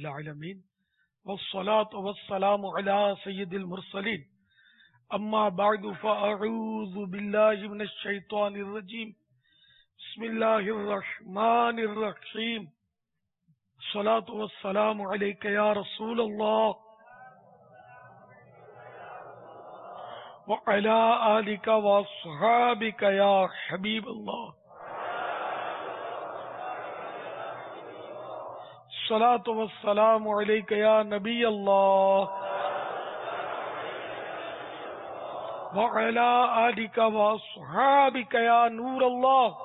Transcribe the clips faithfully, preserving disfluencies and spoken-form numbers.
العالمین والصلاة والسلام على سید المرسلین اما بعد فاعوذ باللہ من الشیطان الرجیم بسم اللہ الرحمن الرحیم الصلاة والسلام علیک یا رسول اللہ وعلى آلک واصحابک یا حبیب اللہ الصلاة والسلام علیک یا نبی اللہ وعلی آلک واصحابک یا نور اللہ۔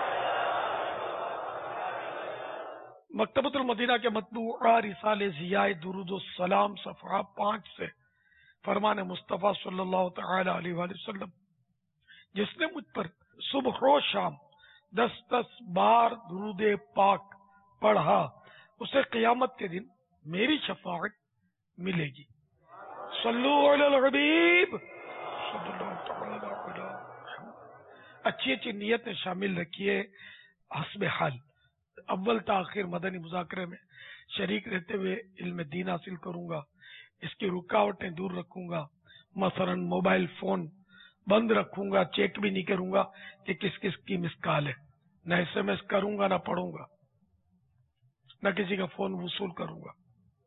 مکتبۃ المدینہ کے مطبوعہ رسالہ ضیاء درود السلام صفحہ پانچ سے فرمان مصطفیٰ صلی اللہ تعالی علیہ وآلہ وسلم، جس نے مجھ پر صبح و شام دس دس بار درود پاک پڑھا اسے قیامت کے دن میری شفاعت ملے گی۔ صلو علی الحبیب صلی اللہ تعالی علی محمد۔ اچھی اچھی نیتیں شامل رکھیے، حسب حال اول تاخیر مدنی مذاکرے میں شریک رہتے ہوئے علم دین حاصل کروں گا، اس کی رکاوٹیں دور رکھوں گا، مثلا موبائل فون بند رکھوں گا، چیک بھی نہیں کروں گا کہ کس کس کی مس کال ہے، نہ ایس ایم ایس کروں گا، نہ پڑھوں گا، نہ کسی کا فون وصول کروں گا۔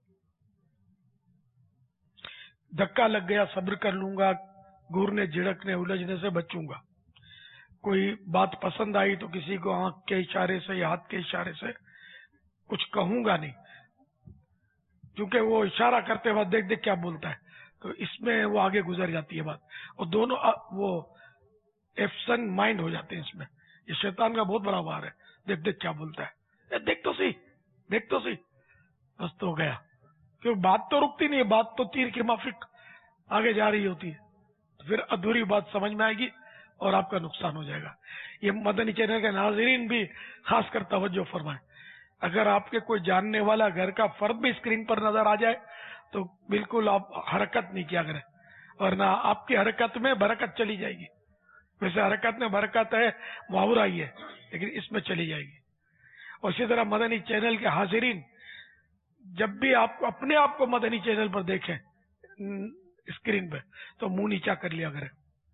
دھکا لگ گیا صبر کر لوں گا، گورنے جھڑکنے الجھنے سے بچوں گا۔ کوئی بات پسند آئی تو کسی کو آنکھ کے اشارے سے یا ہاتھ کے اشارے سے کچھ کہوں گا نہیں، کیونکہ وہ اشارہ کرتے وقت دیکھ دیکھ کیا بولتا ہے، تو اس میں وہ آگے گزر جاتی ہے بات، اور دونوں وہ ایبسنٹ مائنڈ ہو جاتے ہیں۔ اس میں یہ شیطان کا بہت بڑا وار ہے، دیکھ دیکھ کیا بولتا ہے، دیکھ تو سی دیکھ تو سی بس تو ہو گیا، کیونکہ بات تو رکتی نہیں ہے، بات تو تیر کی مافک آگے جا رہی ہوتی ہے، تو پھر ادھوری بات سمجھ میں آئے گی اور آپ کا نقصان ہو جائے گا۔ یہ مدنی چینل کے ناظرین بھی خاص کر توجہ فرمائیں، اگر آپ کے کوئی جاننے والا گھر کا فرد بھی اسکرین پر نظر آ جائے تو بالکل آپ حرکت نہیں کیا کریں، ورنہ آپ کی حرکت میں برکت چلی جائے گی۔ ویسے حرکت میں برکت ہے، محاورہ ہی ہے، لیکن اس میں چلی جائے گی۔ اور اسی طرح مدنی چینل کے حاضرین جب بھی آپ اپنے آپ کو مدنی چینل پر دیکھیں اسکرین پہ تو منہ نیچا کر لیا کریں،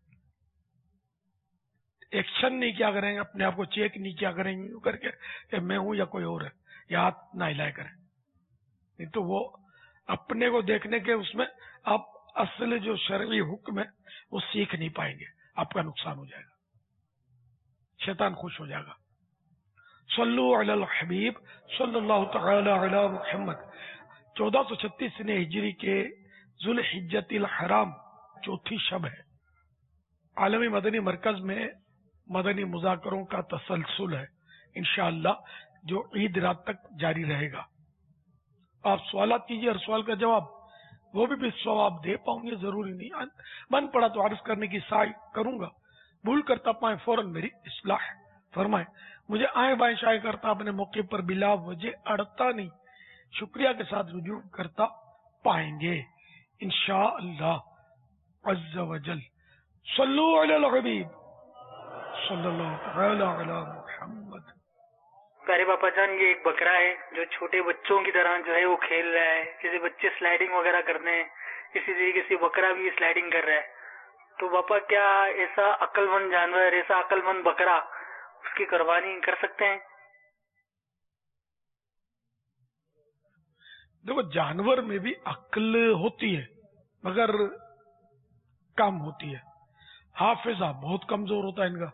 ایکشن نہیں کیا کریں، اپنے آپ کو چیک نہیں کیا کریں یوں کر کے کہ میں ہوں یا کوئی اور ہے، یا ہاتھ نہ ہلائے کریں، نہیں تو وہ اپنے کو دیکھنے کے اس میں آپ اصل جو شرعی حکم ہے وہ سیکھ نہیں پائیں گے، آپ کا نقصان ہو جائے گا، شیطان خوش ہو جائے گا۔ صلو علی الحبیب صلی اللہ تعالی علی محمد۔ چودہ سو چھتیس نے ہجری کے ذوالحجۃ الحرام چوتھی شب ہے۔ عالمی مدنی مرکز میں مدنی مذاکروں کا تسلسل ہے انشاءاللہ، جو عید رات تک جاری رہے گا۔ آپ سوالات کیجیے، ہر سوال کا جواب وہ بھی بھی ثواب دے پاؤں گے، ضروری نہیں، من پڑا تو عرض کرنے کی سعی کروں گا، بھول کرتا پائیں فوراً میری اصلاح فرمائیں، مجھے آئیں بائیں شائع کرتا اپنے موقع پر بلا وجہ اڑتا نہیں، شکریہ کے ساتھ رجوع کرتا پائیں گے انشاءاللہ عز وجل۔ صلو علی الحبیب صلی اللہ تعالی علی محمد۔ پیارے باپا جان، یہ ایک بکرا ہے جو چھوٹے بچوں کی طرح جو ہے وہ کھیل رہا ہے، جیسے بچے سلائیڈنگ وغیرہ کرتے ہیں اسی طریقے سے بکرا بھی سلائیڈنگ کر رہا ہے، تو باپا کیا ایسا عقل مند جانور، ایسا عقل مند بکرا اس کی قربانی کر سکتے ہیں؟ دیکھو، جانور میں بھی عقل ہوتی ہے مگر کم ہوتی ہے، حافظہ بہت کمزور ہوتا ہے ان کا،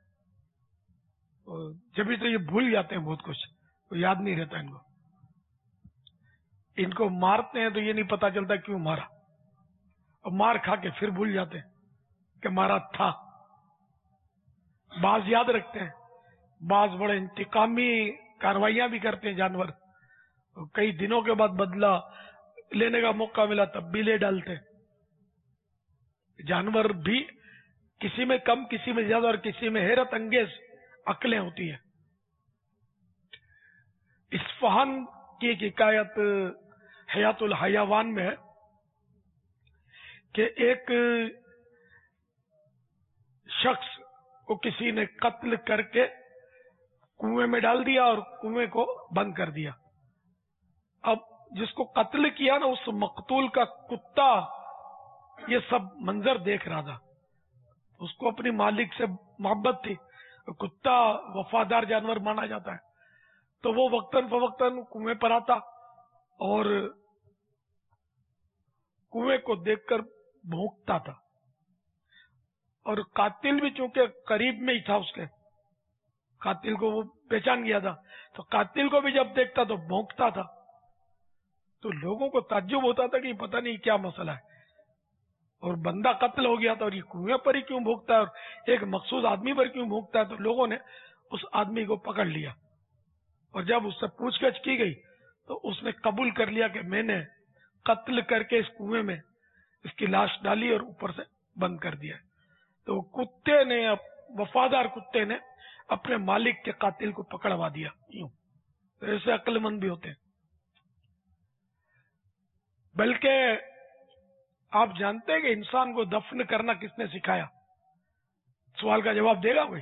جبھی تو یہ بھول جاتے ہیں بہت کچھ، تو یاد نہیں رہتا ان کو، ان کو مارتے ہیں تو یہ نہیں پتا چلتا کیوں مارا، اور مار کھا کے پھر بھول جاتے ہیں کہ مارا تھا۔ بعض یاد رکھتے ہیں، بعض بڑے انتقامی کاروائیاں بھی کرتے ہیں جانور، کئی دنوں کے بعد بدلہ لینے کا موقع ملا تب بھی لے ڈالتے ہیں۔ جانور بھی کسی میں کم، کسی میں زیادہ، اور کسی میں حیرت انگیز عقلیں ہوتی ہیں۔ اصفہان کی ایک حکایت حیات الحیوان میں ہے کہ ایک شخص کو کسی نے قتل کر کے کنویں میں ڈال دیا اور کنویں کو بند کر دیا۔ اب جس کو قتل کیا نا اس مقتول کا کتا یہ سب منظر دیکھ رہا تھا. اس کو اپنی مالک سے محبت تھی. کتا وفادار جانور مانا جاتا ہے, تو وہ وقتاً فوقتاً کنویں پر آتا اور کنویں کو دیکھ کر بھونکتا تھا. اور قاتل بھی چونکہ قریب میں ہی تھا, اس کے قاتل کو وہ پہچان گیا تھا, تو قاتل کو بھی جب دیکھتا تو بھونکتا تھا. تو لوگوں کو تعجب ہوتا تھا کہ پتہ نہیں کیا مسئلہ ہے, اور بندہ قتل ہو گیا تھا اور یہ کنویں پر ہی کیوں بھونکتا ہے, اور ایک مخصوص آدمی پر کیوں بھونکتا ہے. تو لوگوں نے اس آدمی کو پکڑ لیا, اور جب اس سے پوچھ گچھ کی گئی تو اس نے قبول کر لیا کہ میں نے قتل کر کے اس کنویں میں اس کی لاش ڈالی اور اوپر سے بند کر دیا. تو کتے نے, وفادار کتے نے اپنے مالک کے قاتل کو پکڑوا دیا. یوں تو ایسے عقل مند بھی ہوتے ہیں. بلکہ آپ جانتے ہیں کہ انسان کو دفن کرنا کس نے سکھایا؟ سوال کا جواب دے گا کوئی؟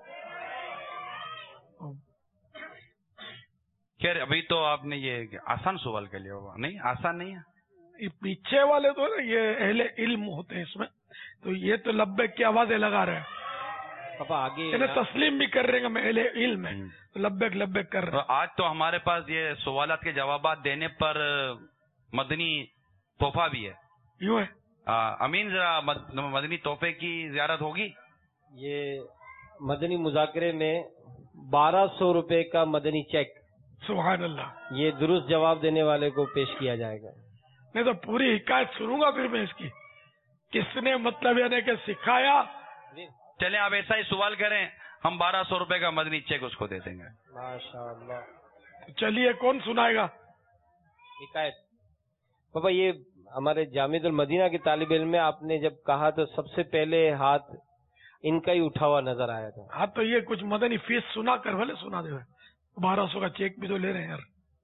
خیر ابھی تو آپ نے یہ آسان سوال کر لیا ہوگا. نہیں آسان نہیں ہے. یہ پیچھے والے تو نا یہ اہل علم ہوتے ہیں اس میں, تو یہ تو لبیک کی آوازیں لگا رہے ہیں, آگے تسلیم بھی کر رہے ہیں میں اہل علم ہے, تو لبیک لبیک کر رہے ہیں. آج تو ہمارے پاس یہ سوالات کے جوابات دینے پر مدنی تحفہ بھی ہے. یوں ہے امین, ذرا مدنی تحفے کی زیارت ہوگی. یہ مدنی مذاکرے میں بارہ سو روپے کا مدنی چیک, سبحان اللہ, یہ درست جواب دینے والے کو پیش کیا جائے گا. میں تو پوری حکایت سنوں گا پھر میں اس کی, کس نے مطلب یعنی کہ سکھایا. چلیں آپ ایسا ہی سوال کریں, ہم بارہ سو روپے کا مدنی چیک اس کو دے دیں گے. ماشاء اللہ. چلیے کون سنائے گا حکایت؟ بابا یہ ہمارے جامع المدینہ کے طالب علم میں آپ نے جب کہا تو سب سے پہلے ہاتھ ان کا ہی اٹھا ہوا نظر آیا تھا. ہاں تو یہ کچھ مدنی فیس سنا کر بھلے سنا دے, بارہ سو کا چیک بھی تو لے رہے ہیں یار.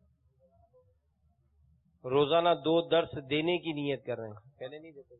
روزانہ دو درس دینے کی نیت کر رہے ہیں, پہلے نہیں دیتے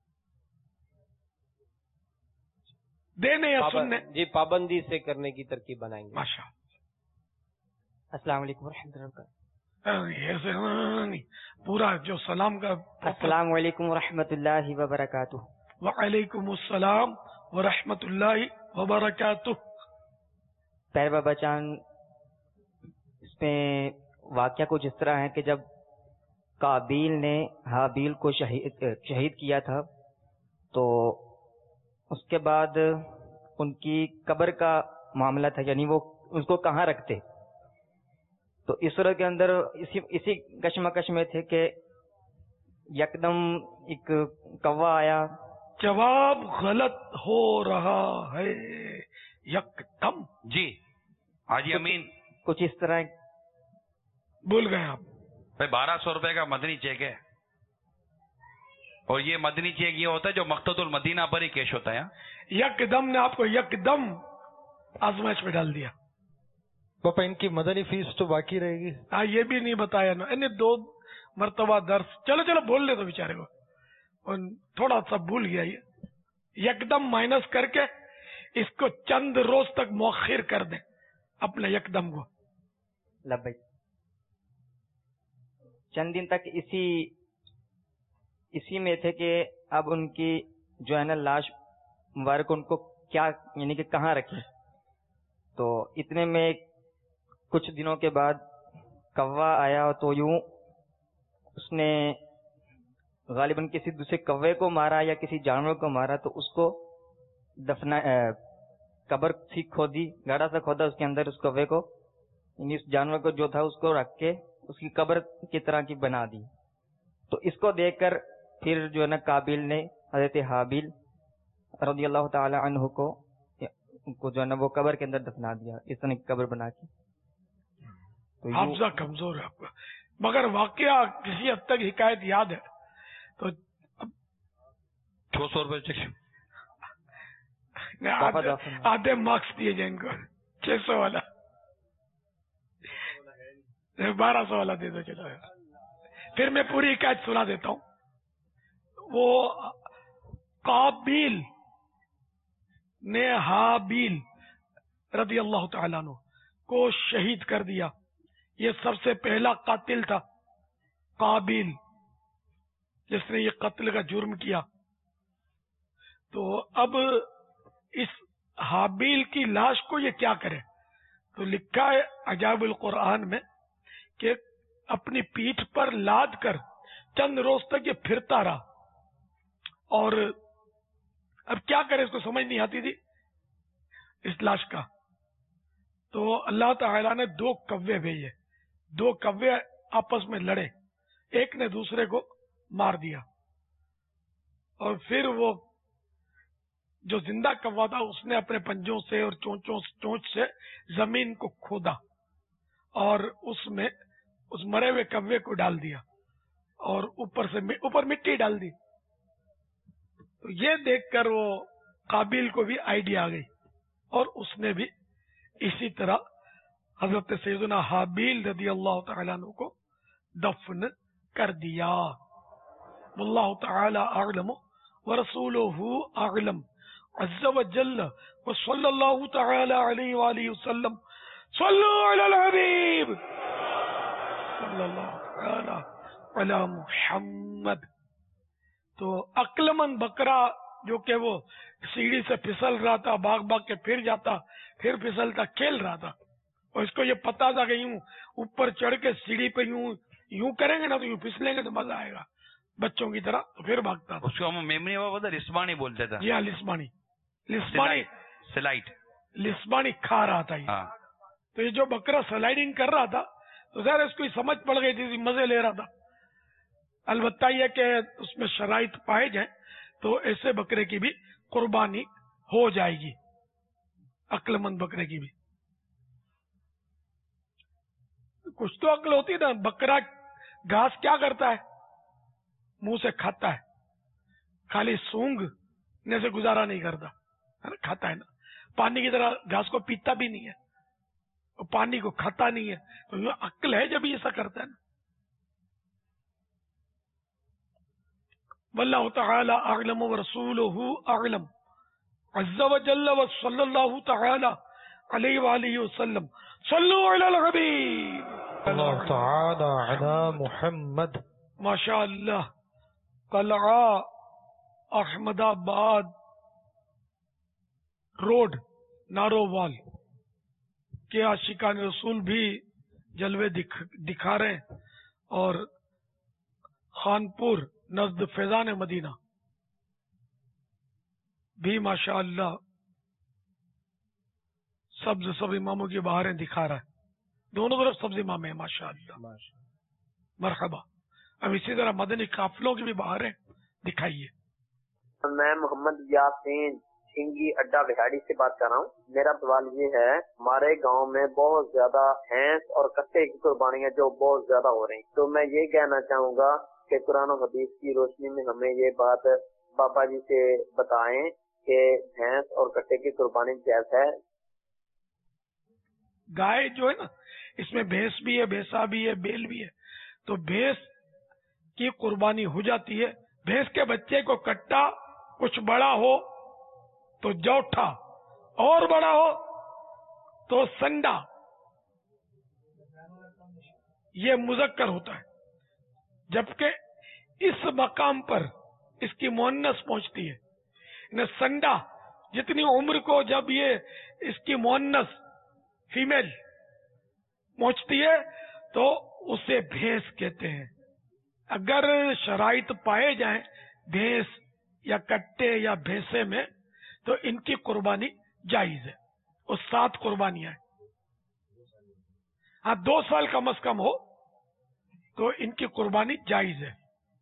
دینے یا سننے؟ جی پابندی سے کرنے کی ترکیب بنائیں گے. ماشاء السلام علیکم ورحمۃ اللہ وبرکاتہ. ایسے نہیں, پورا جو سلام کا. السلام علیکم ورحمۃ اللہ وبرکاتہ. وعلیکم السلام ورحمۃ اللہ وبرکاتہ. پیر بابا جان, اس میں واقعہ کچھ اس طرح ہے کہ جب قابیل نے حابیل کو شہید شہید کیا تھا, تو اس کے بعد ان کی قبر کا معاملہ تھا, یعنی وہ اس کو کہاں رکھتے. تو اس صورت کے اندر اسی اسی کشمکش میں تھے کہ یکدم ایک کوا آیا. جواب غلط ہو رہا ہے. یکدم جی حاجی امین کچھ اس طرح بھول گئے آپ. بھائی بارہ سو روپے کا مدنی چیک ہے, اور یہ مدنی چیک یہ ہوتا ہے جو مقتۃ المدینہ پر ہی کیش ہوتا ہے. یکدم نے آپ کو یکدم آزمائش میں ڈال دیا. پاپا ان کی مدنی فیس تو باقی رہے گی. ہاں یہ بھی نہیں بتایا نا, یعنی دو مرتبہ درس. چلو چلو بول لے تو بیچارے کو, اور تھوڑا سا بھول گیا. یہ یکدم مائنس کر کے اس کو چند روز تک مؤخر کر دیں اپنے یکدم کو. لبیک. چند دن تک اسی اسی میں تھے کہ اب ان کی جو ہے نا لاش مبارک ان کو کیا یعنی کہ کہاں رکھیں. تو اتنے میں کچھ دنوں کے بعد کوا آیا, تو یوں اس نے غالباً کسی دوسرے کوے کو مارا یا کسی جانور کو مارا, تو اس کو دفنا قبر سی کھودی, گاڑا سا کھودا اس کے اندر اس کوے کو, یعنی اس جانور کو جو تھا اس کو رکھ کے اس کی قبر کی طرح کی بنا دی. تو اس کو دیکھ کر پھر جو ہے نا قابیل نے حضرت حابیل رضی اللہ تعالی عنہ کو کو جو ہے نا وہ قبر کے اندر دفنا دیا, اس طرح کی قبر بنا کے. حافظہ کمزور ہے آپ کا, مگر واقعہ کسی حد تک حکایت یاد ہے. تو دو سو روپئے آدھے مارکس دیے جائیں ان کو, چھ سو والا بارہ سو والا دے دو. چلو پھر میں پوری حکایت سنا دیتا ہوں. وہ قابیل نے حابیل رضی اللہ تعالیٰ عنہ کو شہید کر دیا. یہ سب سے پہلا قاتل تھا قابیل جس نے یہ قتل کا جرم کیا، تو اب اس حابیل کی لاش کو یہ کیا کرے؟ تو لکھا ہے عجائب القرآن میں کہ اپنی پیٹھ پر لاد کر چند روز تک یہ پھرتا رہا، اور اب کیا کرے، اس کو سمجھ نہیں آتی تھی اس لاش کا. تو اللہ تعالیٰ نے دو کوے بھیجے، دو کوے آپس میں لڑے، ایک نے دوسرے کو مار دیا، اور پھر وہ جو زندہ کوا تھا اس نے اپنے پنجوں سے اور چونچوں چونچ سے زمین کو کھودا اور اس میں اس مرے ہوئے کوے کو ڈال دیا اور اوپر سے اوپر مٹی ڈال دی. تو یہ دیکھ کر وہ قابیل کو بھی آئیڈیا آ گئی اور اس نے بھی اسی طرح حضرت سیدنا حابیل رضی اللہ تعالیٰ عنہ کو دفن کر دیا. واللہ تعالی اعلم ورسولہ اعلم عز وجل وصلی اللہ تعالی علیہ وآلہ وسلم. صلو علی الحبیب صلی اللہ تعالی علی محمد. تو عقلمند بکرا جو کہ وہ سیڑھی سے پھسل رہا تھا، باغ باغ کے پھر جاتا پھر پھسلتا، کھیل رہا تھا، اور اس کو یہ پتا تھا کہ یوں اوپر چڑھ کے سیڑھی پہ یوں یوں کریں گے نا تو یوں پھسلیں گے تو مزہ آئے گا بچوں کی طرح، تو پھر بھاگتا تھا. اس کو ہم میمنی بابا لسبانی بولتے تھے. جی ہاں، لسبانی لسبانی سلائٹ لسبانی کھا رہا تھا یہ. تو یہ جو بکرا سلائڈنگ کر رہا تھا تو ظاہر اس کو سمجھ پڑ گئی تھی، مزے لے رہا تھا. البتہ یہ کہ اس میں شرائط پائے جائیں تو ایسے بکرے کی بھی قربانی ہو جائے گی، عقل مند بکرے کی بھی. کچھ تو عقل ہوتی ہے نا. بکرا گھاس کیا کرتا ہے؟ منہ سے کھاتا ہے، خالی سونگنے سے گزارا نہیں کرتا، کھاتا ہے نا. پانی کی طرح گھاس کو پیتا بھی نہیں ہے اور پانی کو کھاتا نہیں ہے. تو یہ عقل ہے جب ایسا کرتا ہے نا. واللہ تعالی اعلم ورسولہ اعلم عز وجل وصلی اللہ تعالی علیہ وآلہ وسلم. صلو علی الحبیب اللہ تعالی علی محمد. ماشاء اللہ. قلعہ احمد آباد روڈ نارووال کے عاشقان رسول بھی جلوے دکھ دکھا رہے ہیں، اور خانپور نزد فیضان مدینہ بھی ماشاء اللہ سبز سب اماموں کی بہاریں دکھا رہا ہے. دونوں طرف سبز امام ہیں ماشاء اللہ. مرحبا. اب اسی طرح مدنی قافلوں کی بھی بہاریں دکھائیے. میں محمد یاسین سنگھی اڈا بہاڑی سے بات کر رہا ہوں. میرا سوال یہ ہے، ہمارے گاؤں میں بہت زیادہ بھینس اور کٹے کی قربانیاں جو بہت زیادہ ہو رہی، تو میں یہ کہنا چاہوں گا کہ قرآن و حدیث کی روشنی میں ہمیں یہ بات بابا جی سے بتائیں کہ بھینس اور کٹے کی قربانی جائز ہے. گائے جو ہے نا، اس میں بھینس بھی ہے، بھینسا بھی ہے، بیل بھی ہے. تو بھینس کی قربانی ہو جاتی ہے. بھینس کے بچے کو کٹا کچھ بڑا ہو تو جوٹھا، اور بڑا ہو تو سنڈا، یہ مذکر ہوتا ہے. جبکہ اس مقام پر اس کی مؤنث پہنچتی ہے. سنڈا جتنی عمر کو جب یہ اس کی مؤنث فیمیل پہنچتی ہے تو اسے بھینس کہتے ہیں. اگر شرائط پائے جائیں بھینس یا کٹے یا بھینسے میں تو ان کی قربانی جائز ہے. اور سات قربانیاں ہیں. ہاں دو سال کم از کم ہو تو ان کی قربانی جائز ہے.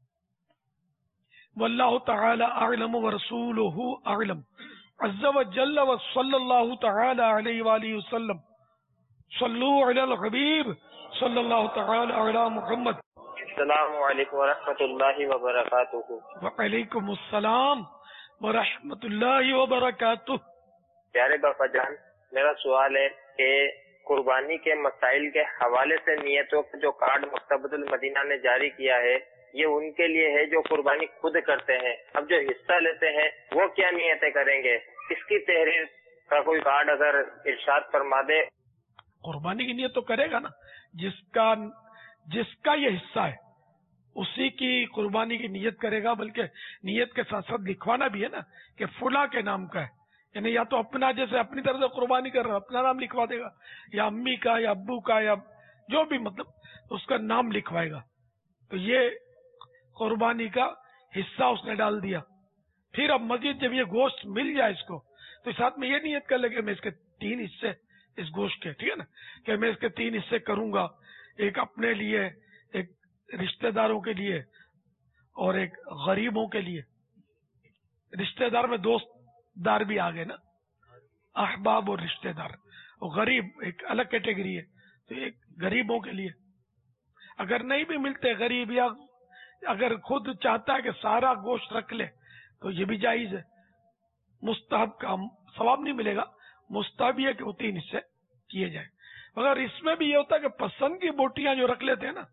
واللہ تعالی اعلم ورسولہ اعلم عز وجل وصلی اللہ تعالی علیہ وآلہ وسلم. صلو علی الحبیب صلی اللہ تعالی علی محمد. السلام علیکم ورحمۃ اللہ وبرکاتہ. وعلیکم السلام ورحمۃ اللہ وبرکاتہ. پیارے باپا جان، میرا سوال ہے کہ قربانی کے مسائل کے حوالے سے نیتوں کا جو کارڈ مکتبۃ المدینہ نے جاری کیا ہے، یہ ان کے لیے ہے جو قربانی خود کرتے ہیں. اب جو حصہ لیتے ہیں وہ کیا نیتیں کریں گے؟ اس کی تحریر کا کوئی کارڈ اگر ارشاد فرما دے. قربانی کی نیت تو کرے گا نا جس کا جس کا یہ حصہ ہے. اسی کی قربانی کی نیت کرے گا، بلکہ نیت کے ساتھ ساتھ لکھوانا بھی ہے نا کہ فلاں کے نام کا ہے، یعنی یا تو اپنا جیسے اپنی طرف سے قربانی کر رہا ہے اپنا نام لکھوا دے گا، یا امی کا یا ابو کا یا جو بھی مطلب اس کا نام لکھوائے گا. تو یہ قربانی کا حصہ اس نے ڈال دیا. پھر اب مزید جب یہ گوشت مل جائے اس کو تو ساتھ میں یہ نیت کر لے کہ میں اس کے تین حصے اس گوشت کے، ٹھیک ہے نا، کہ میں اس کے تین حصے کروں گا، ایک اپنے لیے، ایک رشتہ داروں کے لیے اور ایک غریبوں کے لیے. رشتہ دار میں دوست دار بھی آ گئے نا، احباب اور رشتہ دار. اور غریب ایک الگ کیٹیگری ہے، تو ایک غریبوں کے لیے. اگر نہیں بھی ملتے غریب، یا اگر خود چاہتا ہے کہ سارا گوشت رکھ لے تو یہ بھی جائز ہے. مستحب کا ثواب نہیں ملے گا، مستحب یہ کہ وہ تین حصے کیے جائیں. مگر اس میں بھی یہ ہوتا ہے کہ پسند کی بوٹیاں جو رکھ لیتے ہیں نا،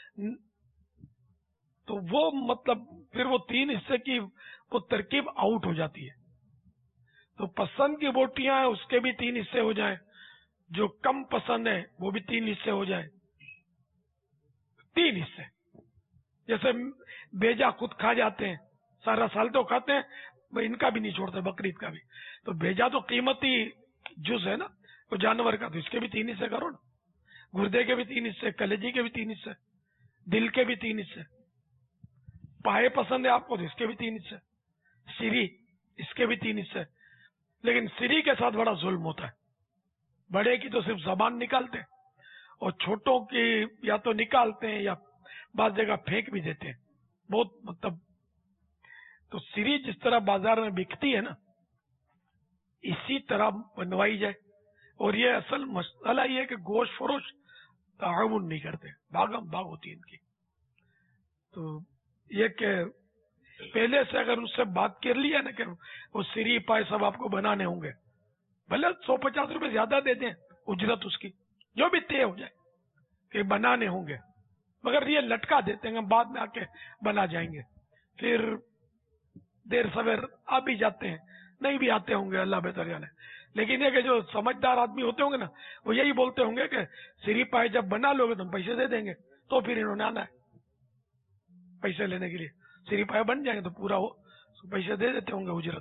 تو وہ مطلب پھر وہ تین حصے کی وہ ترکیب آؤٹ ہو جاتی ہے. تو پسند کی بوٹیاں ہیں اس کے بھی تین حصے ہو جائیں، جو کم پسند ہیں وہ بھی تین حصے ہو جائیں. تین حصے جیسے بیجا خود کھا جاتے ہیں، سارا سال تو کھاتے ہیں، ان کا بھی نہیں چھوڑتے، بقرعید کا بھی. تو بیجا تو قیمتی جز ہے نا وہ جانور کا، تو اس کے بھی تین حصے کرو نا. گردے کے بھی تین حصے، کلیجی کے بھی تین حصے، دل کے بھی تین حصے. پائے پسند ہے آپ کو تو اس کے بھی تین حصے، سری اس کے بھی تین حصے. لیکن سری کے ساتھ بڑا ظلم ہوتا ہے. بڑے کی تو صرف زبان نکالتے ہیں اور چھوٹوں کی یا تو نکالتے ہیں یا بعض جگہ پھینک بھی دیتے ہیں. بہت مطلب تو سری جس طرح بازار میں بکتی ہے نا اسی طرح بنوائی جائے. اور یہ اصل مسئلہ یہ ہے کہ گوشت فروش تعاون نہیں کرتے، بھاگم بھاگ ہوتی ہے ان کی. تو یہ کہ پہلے سے اگر اس سے بات کر لیا نا کہ وہ سری پائے سب آپ کو بنانے ہوں گے، بھلے سو پچاس روپے زیادہ دے دیں اجرت اس کی، جو بھی طے ہو جائے کہ بنانے ہوں گے، مگر یہ لٹکا دیتے ہیں بعد میں آ کے بنا جائیں گے. پھر دیر سویر آ بھی جاتے ہیں، نہیں بھی آتے ہوں گے، اللہ بہتر جانے. لیکن یہ کہ جو سمجھدار آدمی ہوتے ہوں گے نا وہ یہی بولتے ہوں گے کہ سری پائے جب بنا لو گے تو ہم پیسے دے دیں گے. تو پھر انہوں نے آنا ہے پیسے لینے کے لیے. سری پائے بن جائیں گے تو پورا وہ پیسے دے دیتے ہوں گے اجرت.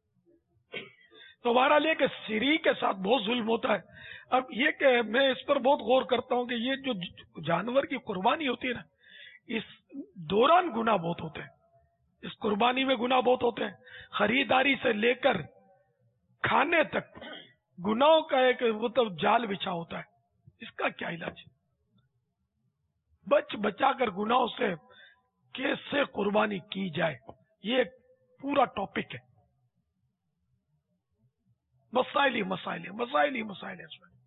تو بہرحال یہ کہ سری کے ساتھ بہت ظلم ہوتا ہے. اب یہ کہ میں اس پر بہت غور کرتا ہوں کہ یہ جو جانور کی قربانی ہوتی ہے نا اس دوران گناہ بہت ہوتے ہیں، اس قربانی میں گناہ بہت ہوتے ہیں. خریداری سے لے کر کھانے تک گناہوں کا ایک مطلب جال بچھا ہوتا ہے. اس کا کیا علاج؟ بچ بچا کر گناہوں سے کیسے قربانی کی جائے، یہ ایک پورا ٹاپک ہے. مسائل ہی مسائل ہے، مسائل ہی مسائل ہے اس میں.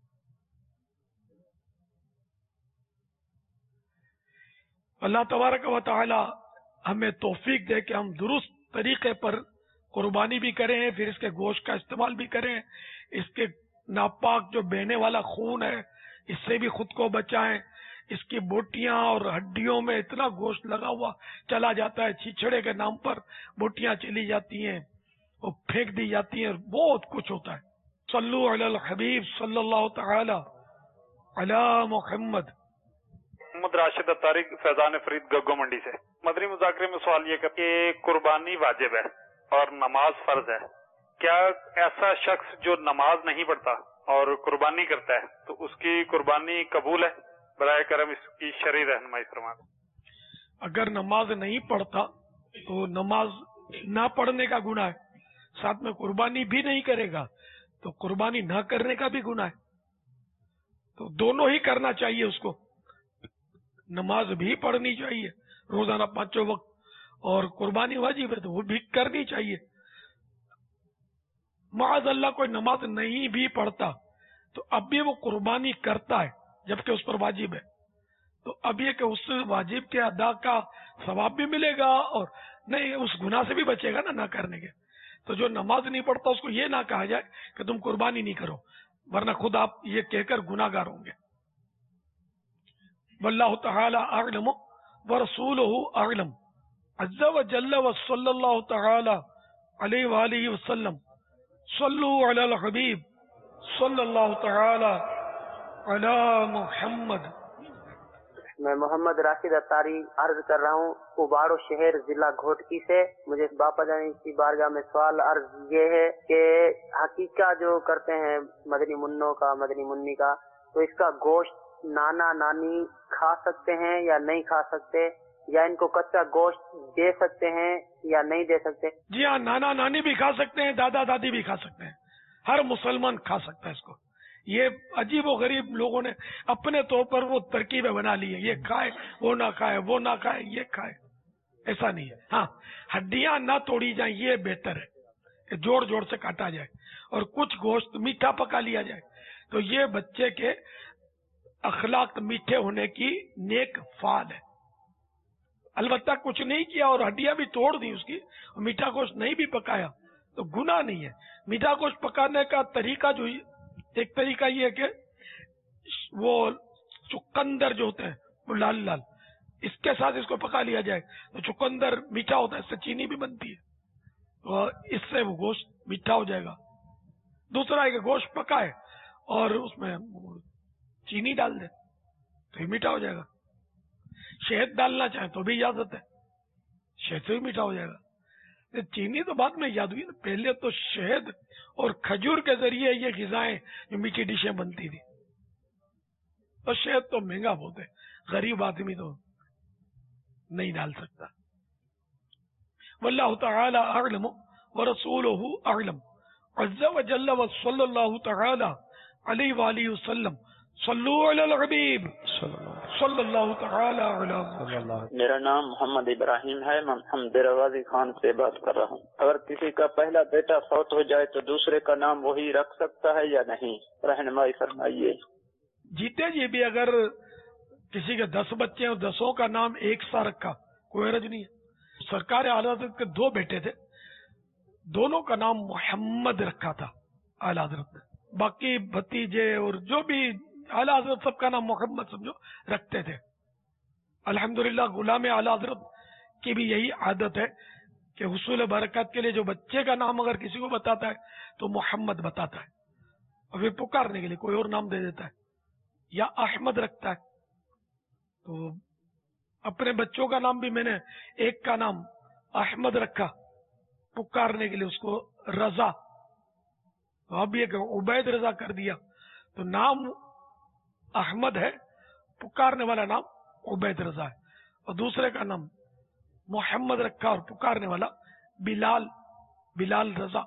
اللہ تبارک و تعالی ہمیں توفیق دے کہ ہم درست طریقے پر قربانی بھی کریں، پھر اس کے گوشت کا استعمال بھی کریں، اس کے ناپاک جو بہنے والا خون ہے اس سے بھی خود کو بچائیں. اس کی بوٹیاں اور ہڈیوں میں اتنا گوشت لگا ہوا چلا جاتا ہے، چھچڑے کے نام پر بوٹیاں چلی جاتی ہیں، وہ پھینک دی جاتی ہیں، بہت کچھ ہوتا ہے. صلو علی الحبیب صلی اللہ تعالی علی محمد. محمد راشد اتاری فیضان فرید گگو منڈی سے. مدنی مذاکرے میں سوال یہ کہ قربانی واجب ہے اور نماز فرض ہے، کیا ایسا شخص جو نماز نہیں پڑھتا اور قربانی کرتا ہے تو اس کی قربانی قبول ہے؟ برائے کرم اس کی شرعی رہنمائی فرما دیں. اگر نماز نہیں پڑھتا تو نماز نہ پڑھنے کا گناہ ہے، ساتھ میں قربانی بھی نہیں کرے گا تو قربانی نہ کرنے کا بھی گناہ ہے. تو دونوں ہی کرنا چاہیے اس کو. نماز بھی پڑھنی چاہیے روزانہ پانچوں وقت، اور قربانی واجب ہے تو وہ بھی کرنی چاہیے. معاذ اللہ کوئی نماز نہیں بھی پڑھتا تو اب بھی وہ قربانی کرتا ہے جبکہ اس پر واجب ہے، تو اب یہ کہ اس واجب کے ادا کا ثواب بھی ملے گا اور نہیں اس گناہ سے بھی بچے گا نا نہ کرنے کے. تو جو نماز نہیں پڑھتا اس کو یہ نہ کہا جائے کہ تم قربانی نہیں کرو، ورنہ خود آپ یہ کہہ کر گناہ گار ہوں گے. واللہ تعالی اعلم ورسولہ اعلم عز وجل وصلی اللہ تعالی علیہ وآلہ وسلم. صلو علی الحبیب صلی اللہ تعالی علی محمد. میں محمد راشد اتاری عرض کر رہا ہوں اباڑو شہر ضلع گھوٹکی سے. مجھے باپا جان کی بارگاہ میں سوال عرض یہ ہے کہ حقیقہ جو کرتے ہیں مدنی منوں کا مدنی منی کا، تو اس کا گوشت نانا نانی کھا سکتے ہیں یا نہیں کھا سکتے، یا ان کو کچا گوشت دے سکتے ہیں یا نہیں دے سکتے؟ جی ہاں، نانا نانی بھی کھا سکتے ہیں، دادا دادی بھی کھا سکتے ہیں، ہر مسلمان کھا سکتا ہے اس کو. یہ عجیب و غریب لوگوں نے اپنے طور پر وہ ترکیبیں بنا لی ہیں، یہ کھائے وہ نہ کھائے، وہ نہ کھائے یہ کھائے، ایسا نہیں ہے. ہاں، ہڈیاں نہ توڑی جائیں یہ بہتر ہے کہ جوڑ جوڑ سے کاٹا جائے، اور کچھ گوشت میٹھا پکا لیا جائے، تو یہ بچے کے اخلاق میٹھے ہونے کی نیک فعال ہے. البتہ کچھ نہیں کیا اور ہڈیاں بھی توڑ دی اس کی، اور میٹھا گوشت نہیں بھی پکایا تو گناہ نہیں ہے. میٹھا گوشت پکانے کا طریقہ جو ایک طریقہ یہ ہے کہ وہ چقندر جو ہوتے ہیں وہ لال لال، اس کے ساتھ اس کو پکا لیا جائے تو چقندر میٹھا ہوتا ہے، اس سے چینی بھی بنتی ہے، تو اس سے وہ گوشت میٹھا ہو جائے گا. دوسرا ہے کہ گوشت پکائے اور اس میں چینی ڈال دے تو یہ میٹھا ہو جائے گا. شہد ڈالنا چاہیں تو بھی اجازت ہے، شہد سے بھی میٹھا ہو جائے گا. چینی تو بعد میں یاد ہوئی نا، پہلے تو شہد اور کھجور کے ذریعے یہ غذائیں جو میٹھی ڈشیں بنتی تھی. اور شہد تو مہنگا بہت ہے، غریب آدمی تو نہیں ڈال سکتا. واللہ تعالی اعلم ورسولہ اعلم عز وجل وصلی اللہ تعالی علیہ وآلہ وسلم. صلو علی الحبیب صلی اللہ تعالی علیہ. میرا نام محمد ابراہیم ہے، میں محمد روازی خان سے بات کر رہا ہوں. اگر کسی کا پہلا بیٹا فوت ہو جائے تو دوسرے کا نام وہی رکھ سکتا ہے یا نہیں؟ رہنمائی فرمائیے. جیتے جی بھی اگر کسی کے دس بچے ہیں، دسوں کا نام ایک سا رکھا کوئی حرج نہیں ہے. سرکار اعلیٰ حضرت کے دو بیٹے تھے، دونوں کا نام محمد رکھا تھا اعلیٰ حضرت نے. باقی بھتیجے اور جو بھی اعلیٰ حضرت سب کا نام محمد سمجھو رکھتے تھے. الحمدللہ غلام اعلیٰ حضرت کی بھی یہی عادت ہے کہ حصول برکات کے لیے جو بچے کا نام اگر کسی کو بتاتا ہے تو محمد بتاتا ہے، اور پھر پکارنے کے لیے کوئی اور نام دے دیتا ہے یا احمد رکھتا ہے. تو اپنے بچوں کا نام بھی میں نے ایک کا نام احمد رکھا، پکارنے کے لیے اس کو رضا، اب یہ کہ عبید رضا کر دیا، تو نام احمد ہے، پکارنے والا نام عبید رضا ہے. اور دوسرے کا نام محمد رکھا اور پکارنے والا بلال بلال رضا.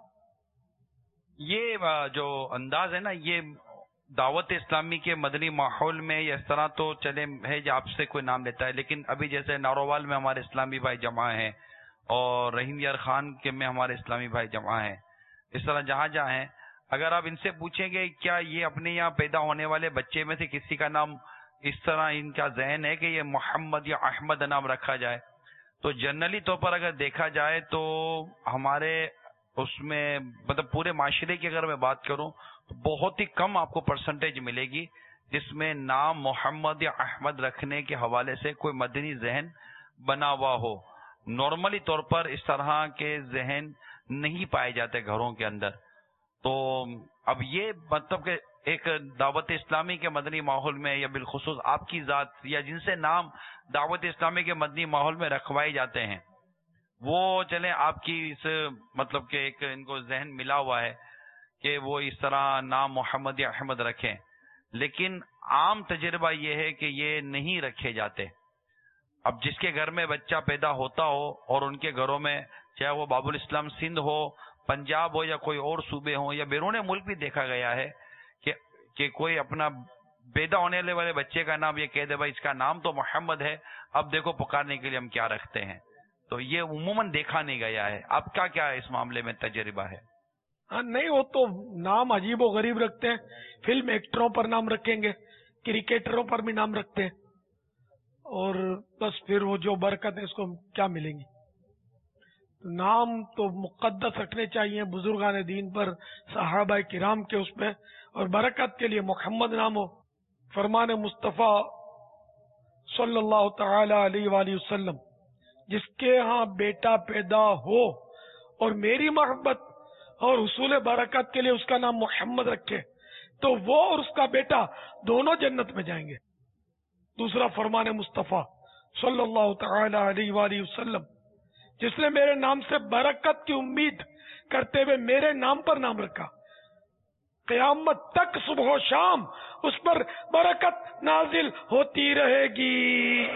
یہ جو انداز ہے نا، یہ دعوت اسلامی کے مدنی ماحول میں اس طرح تو چلے ہے جو آپ سے کوئی نام لیتا ہے، لیکن ابھی جیسے نارووال میں ہمارے اسلامی بھائی جمع ہیں اور رحیم یار خان کے میں ہمارے اسلامی بھائی جمع ہیں، اس طرح جہاں جہاں ہیں، اگر آپ ان سے پوچھیں گے کیا یہ اپنے یہاں پیدا ہونے والے بچے میں سے کسی کا نام اس طرح ان کا ذہن ہے کہ یہ محمد یا احمد نام رکھا جائے، تو جنرلی طور پر اگر دیکھا جائے تو ہمارے اس میں مطلب پورے معاشرے کی اگر میں بات کروں تو بہت ہی کم آپ کو پرسنٹیج ملے گی جس میں نام محمد یا احمد رکھنے کے حوالے سے کوئی مدنی ذہن بنا ہوا ہو. نارملی طور پر اس طرح کے ذہن نہیں پائے جاتے گھروں کے اندر. تو اب یہ مطلب کہ ایک دعوت اسلامی کے مدنی ماحول میں یا بالخصوص آپ کی ذات یا جن سے نام دعوت اسلامی کے مدنی ماحول میں رکھوائے جاتے ہیں وہ چلیں آپ کی اس مطلب کہ ایک ان کو ذہن ملا ہوا ہے کہ وہ اس طرح نام محمد یا احمد رکھیں، لیکن عام تجربہ یہ ہے کہ یہ نہیں رکھے جاتے. اب جس کے گھر میں بچہ پیدا ہوتا ہو اور ان کے گھروں میں چاہے وہ باب الاسلام سندھ ہو، پنجاب ہو یا کوئی اور صوبے ہوں یا بیرون ملک بھی دیکھا گیا ہے کہ کہ کوئی اپنا پیدا ہونے والے بچے کا نام یہ کہہ دے بھائی اس کا نام تو محمد ہے، اب دیکھو پکارنے کے لیے ہم کیا رکھتے ہیں. تو یہ عموماً دیکھا نہیں گیا ہے. آپ کا کیا اس معاملے میں تجربہ ہے؟ ہاں نہیں، وہ تو نام عجیب و غریب رکھتے ہیں، فلم ایکٹروں پر نام رکھیں گے، کرکٹروں پر بھی نام رکھتے ہیں، اور بس پھر وہ جو برکت ہے اس کو کیا ملیں گی. نام تو مقدس رکھنے چاہیے بزرگان دین پر، صحابہ کرام کے اس پہ، اور برکت کے لیے محمد نام ہو. فرمان مصطفیٰ صلی اللہ تعالی علیہ وآلہ وسلم، جس کے ہاں بیٹا پیدا ہو اور میری محبت اور حصول برکت کے لیے اس کا نام محمد رکھے تو وہ اور اس کا بیٹا دونوں جنت میں جائیں گے. دوسرا فرمان مصطفیٰ صلی اللہ تعالی علیہ وآلہ وسلم، جس نے میرے نام سے برکت کی امید کرتے ہوئے میرے نام پر نام رکھا، قیامت تک صبح و شام اس پر برکت نازل ہوتی رہے گی۔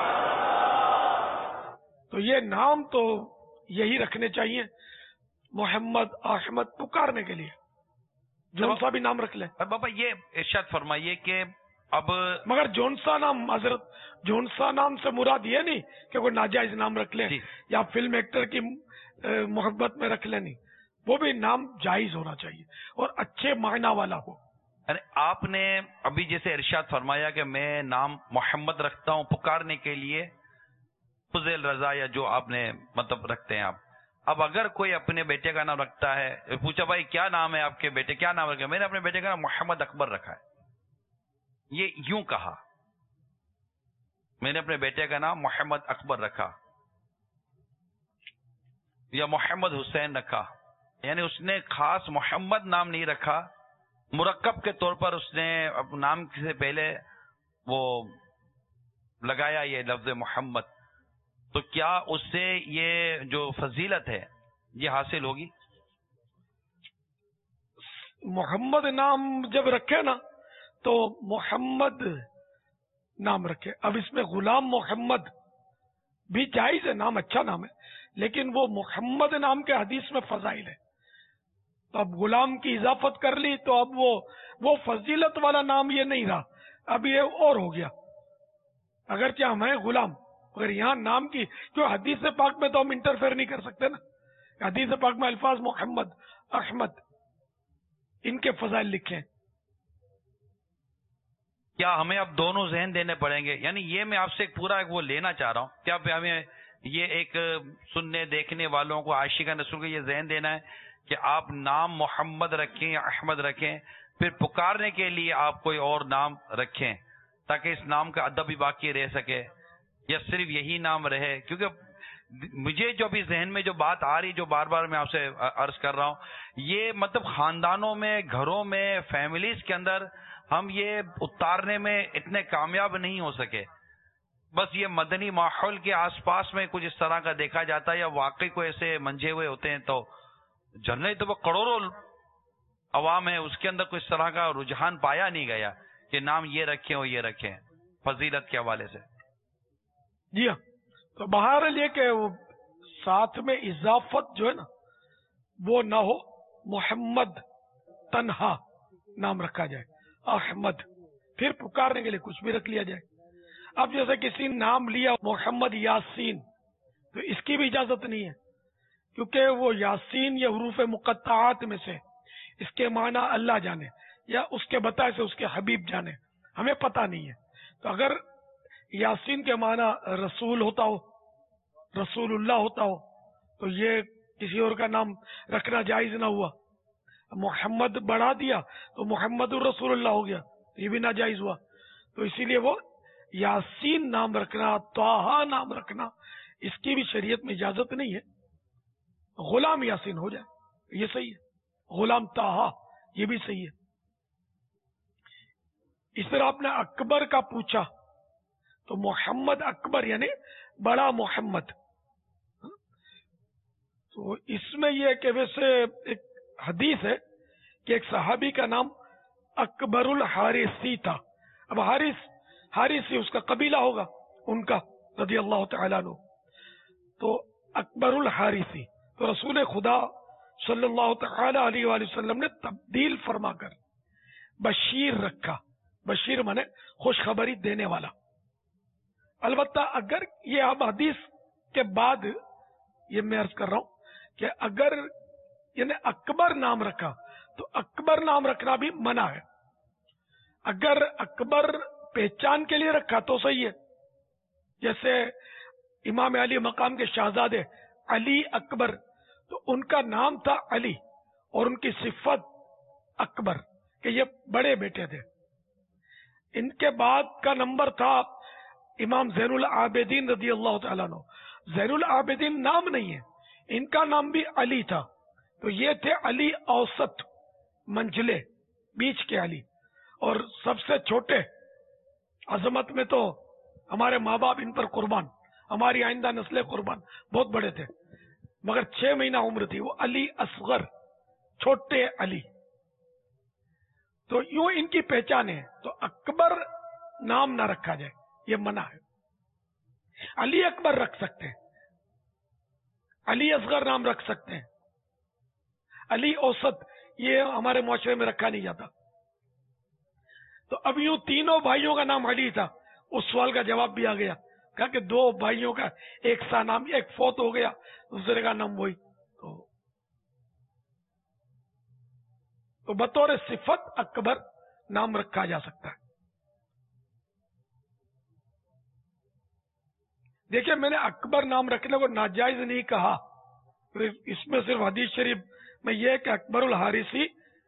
تو یہ نام تو یہی رکھنے چاہیے، محمد احمد پکارنے کے لیے، جون سا بھی نام رکھ لیں۔ بابا یہ ارشاد فرمائیے کہ اب مگر جون سا نام، حضرت جون سا نام سے مراد یہ نہیں کہ کوئی ناجائز نام رکھ لیں یا فلم ایکٹر کی محبت میں رکھ لیں، نہیں، وہ بھی نام جائز ہونا چاہیے اور اچھے معنی والا ہو۔ آپ نے ابھی جیسے ارشاد فرمایا کہ میں نام محمد رکھتا ہوں پکارنے کے لیے، فضیل رضا یا جو آپ نے مطلب رکھتے ہیں آپ، اب اگر کوئی اپنے بیٹے کا نام رکھتا ہے، پوچھا بھائی کیا نام ہے آپ کے بیٹے، کیا نام رکھا؟ میں نے اپنے بیٹے کا نام محمد اکبر رکھا ہے، یہ یوں کہا، میں نے اپنے بیٹے کا نام محمد اکبر رکھا یا محمد حسین رکھا، یعنی اس نے خاص محمد نام نہیں رکھا، مرکب کے طور پر اس نے نام سے پہلے وہ لگایا یہ لفظ محمد، تو کیا اس سے یہ جو فضیلت ہے یہ حاصل ہوگی؟ محمد نام جب رکھے نا تو محمد نام رکھے۔ اب اس میں غلام محمد بھی جائز ہے، نام اچھا نام ہے، لیکن وہ محمد نام کے حدیث میں فضائل ہے، تو اب غلام کی اضافت کر لی تو اب وہ وہ فضیلت والا نام یہ نہیں رہا، اب یہ اور ہو گیا، اگرچہ ہم ہیں غلام، اگر یہاں نام کی، جو حدیث پاک میں تو ہم انٹرفیئر نہیں کر سکتے نا، حدیث پاک میں الفاظ محمد احمد ان کے فضائل لکھے، کیا ہمیں اب دونوں ذہن دینے پڑیں گے؟ یعنی یہ میں آپ سے ایک پورا ایک وہ لینا چاہ رہا ہوں، کیا ہمیں یہ ایک سننے دیکھنے والوں کو، عاشقان رسول کو یہ ذہن دینا ہے کہ آپ نام محمد رکھیں یا احمد رکھیں، پھر پکارنے کے لیے آپ کوئی اور نام رکھیں تاکہ اس نام کا ادب بھی باقی رہ سکے، یا صرف یہی نام رہے؟ کیونکہ مجھے جو بھی ذہن میں جو بات آ رہی، جو بار بار میں آپ سے عرض کر رہا ہوں، یہ مطلب خاندانوں میں، گھروں میں، فیملیز کے اندر ہم یہ اتارنے میں اتنے کامیاب نہیں ہو سکے، بس یہ مدنی ماحول کے آس پاس میں کچھ اس طرح کا دیکھا جاتا ہے، یا واقعی کوئی ایسے منجے ہوئے ہوتے ہیں، تو جنرلی تو وہ کروڑوں عوام ہے، اس کے اندر کوئی اس طرح کا رجحان پایا نہیں گیا کہ نام یہ رکھیں اور یہ رکھیں فضیلت کے حوالے سے۔ جی ہاں، تو بہرحال یہ کہ وہ ساتھ میں اضافت جو ہے نا وہ نہ ہو، محمد تنہا نام رکھا جائے، احمد، پھر پکارنے کے لیے کچھ بھی رکھ لیا جائے۔ اب جیسے کسی نام لیا محمد یاسین، تو اس کی بھی اجازت نہیں ہے، کیونکہ وہ یاسین یہ حروف مقطعات میں سے، اس کے معنی اللہ جانے، یا اس کے بتائے سے اس کے حبیب جانے، ہمیں پتہ نہیں ہے۔ تو اگر یاسین کے معنی رسول ہوتا ہو، رسول اللہ ہوتا ہو، تو یہ کسی اور کا نام رکھنا جائز نہ ہوا۔ محمد بڑھا دیا تو محمد الرسول اللہ ہو گیا، یہ بھی ناجائز ہوا۔ تو اسی لیے وہ یاسین نام رکھنا، طٰہٰ نام رکھنا، اس کی بھی شریعت میں اجازت نہیں ہے۔ غلام یاسین ہو جائے یہ صحیح ہے، غلام طٰہٰ یہ بھی صحیح ہے۔ اس طرح آپ نے اکبر کا پوچھا تو محمد اکبر یعنی بڑا محمد، تو اس میں یہ کہ ویسے ایک حدیث ہے کہ ایک صحابی کا نام اکبر الحارثی تھا، اب حارث حارثی اس کا قبیلہ ہوگا ان کا رضی اللہ تعالیٰ عنہ، تو اکبر الحارثی، تو رسول خدا صلی اللہ تعالی علیہ وآلہ وسلم نے تبدیل فرما کر بشیر رکھا، بشیر مانے خوشخبری دینے والا۔ البتہ اگر یہ اب حدیث کے بعد یہ میں عرض کر رہا ہوں کہ اگر یعنی اکبر نام رکھا تو اکبر نام رکھنا بھی منع ہے۔ اگر اکبر پہچان کے لیے رکھا تو صحیح ہے، جیسے امام علی مقام کے شہزادے علی اکبر، تو ان کا نام تھا علی اور ان کی صفت اکبر کہ یہ بڑے بیٹے تھے۔ ان کے بعد کا نمبر تھا امام زین العابدین رضی اللہ تعالیٰ عنہ، زین العابدین نام نہیں ہے، ان کا نام بھی علی تھا، تو یہ تھے علی اوسط، منجلے، بیچ کے علی، اور سب سے چھوٹے عظمت میں تو ہمارے ماں باپ ان پر قربان، ہماری آئندہ نسلیں قربان، بہت بڑے تھے، مگر چھ مہینہ عمر تھی وہ علی اصغر، چھوٹے علی. تو یوں ان کی پہچان ہے. تو اکبر نام نہ رکھا جائے، یہ منع ہے. علی اکبر رکھ سکتے ہیں، علی اصغر نام رکھ سکتے ہیں، علی اوسط یہ ہمارے معاشرے میں رکھا نہیں جاتا. تو اب یوں تینوں بھائیوں کا نام علی تھا. اس سوال کا جواب بھی آ گیا، کہا کہ دو بھائیوں کا ایک سا نام، ایک فوت ہو گیا دوسرے کا نام وہی. تو تو بطور صفت اکبر نام رکھا جا سکتا ہے. دیکھیں میں نے اکبر نام رکھنے کو ناجائز نہیں کہا، اس میں صرف حدیث شریف میں یہ کہ اکبر الحارثی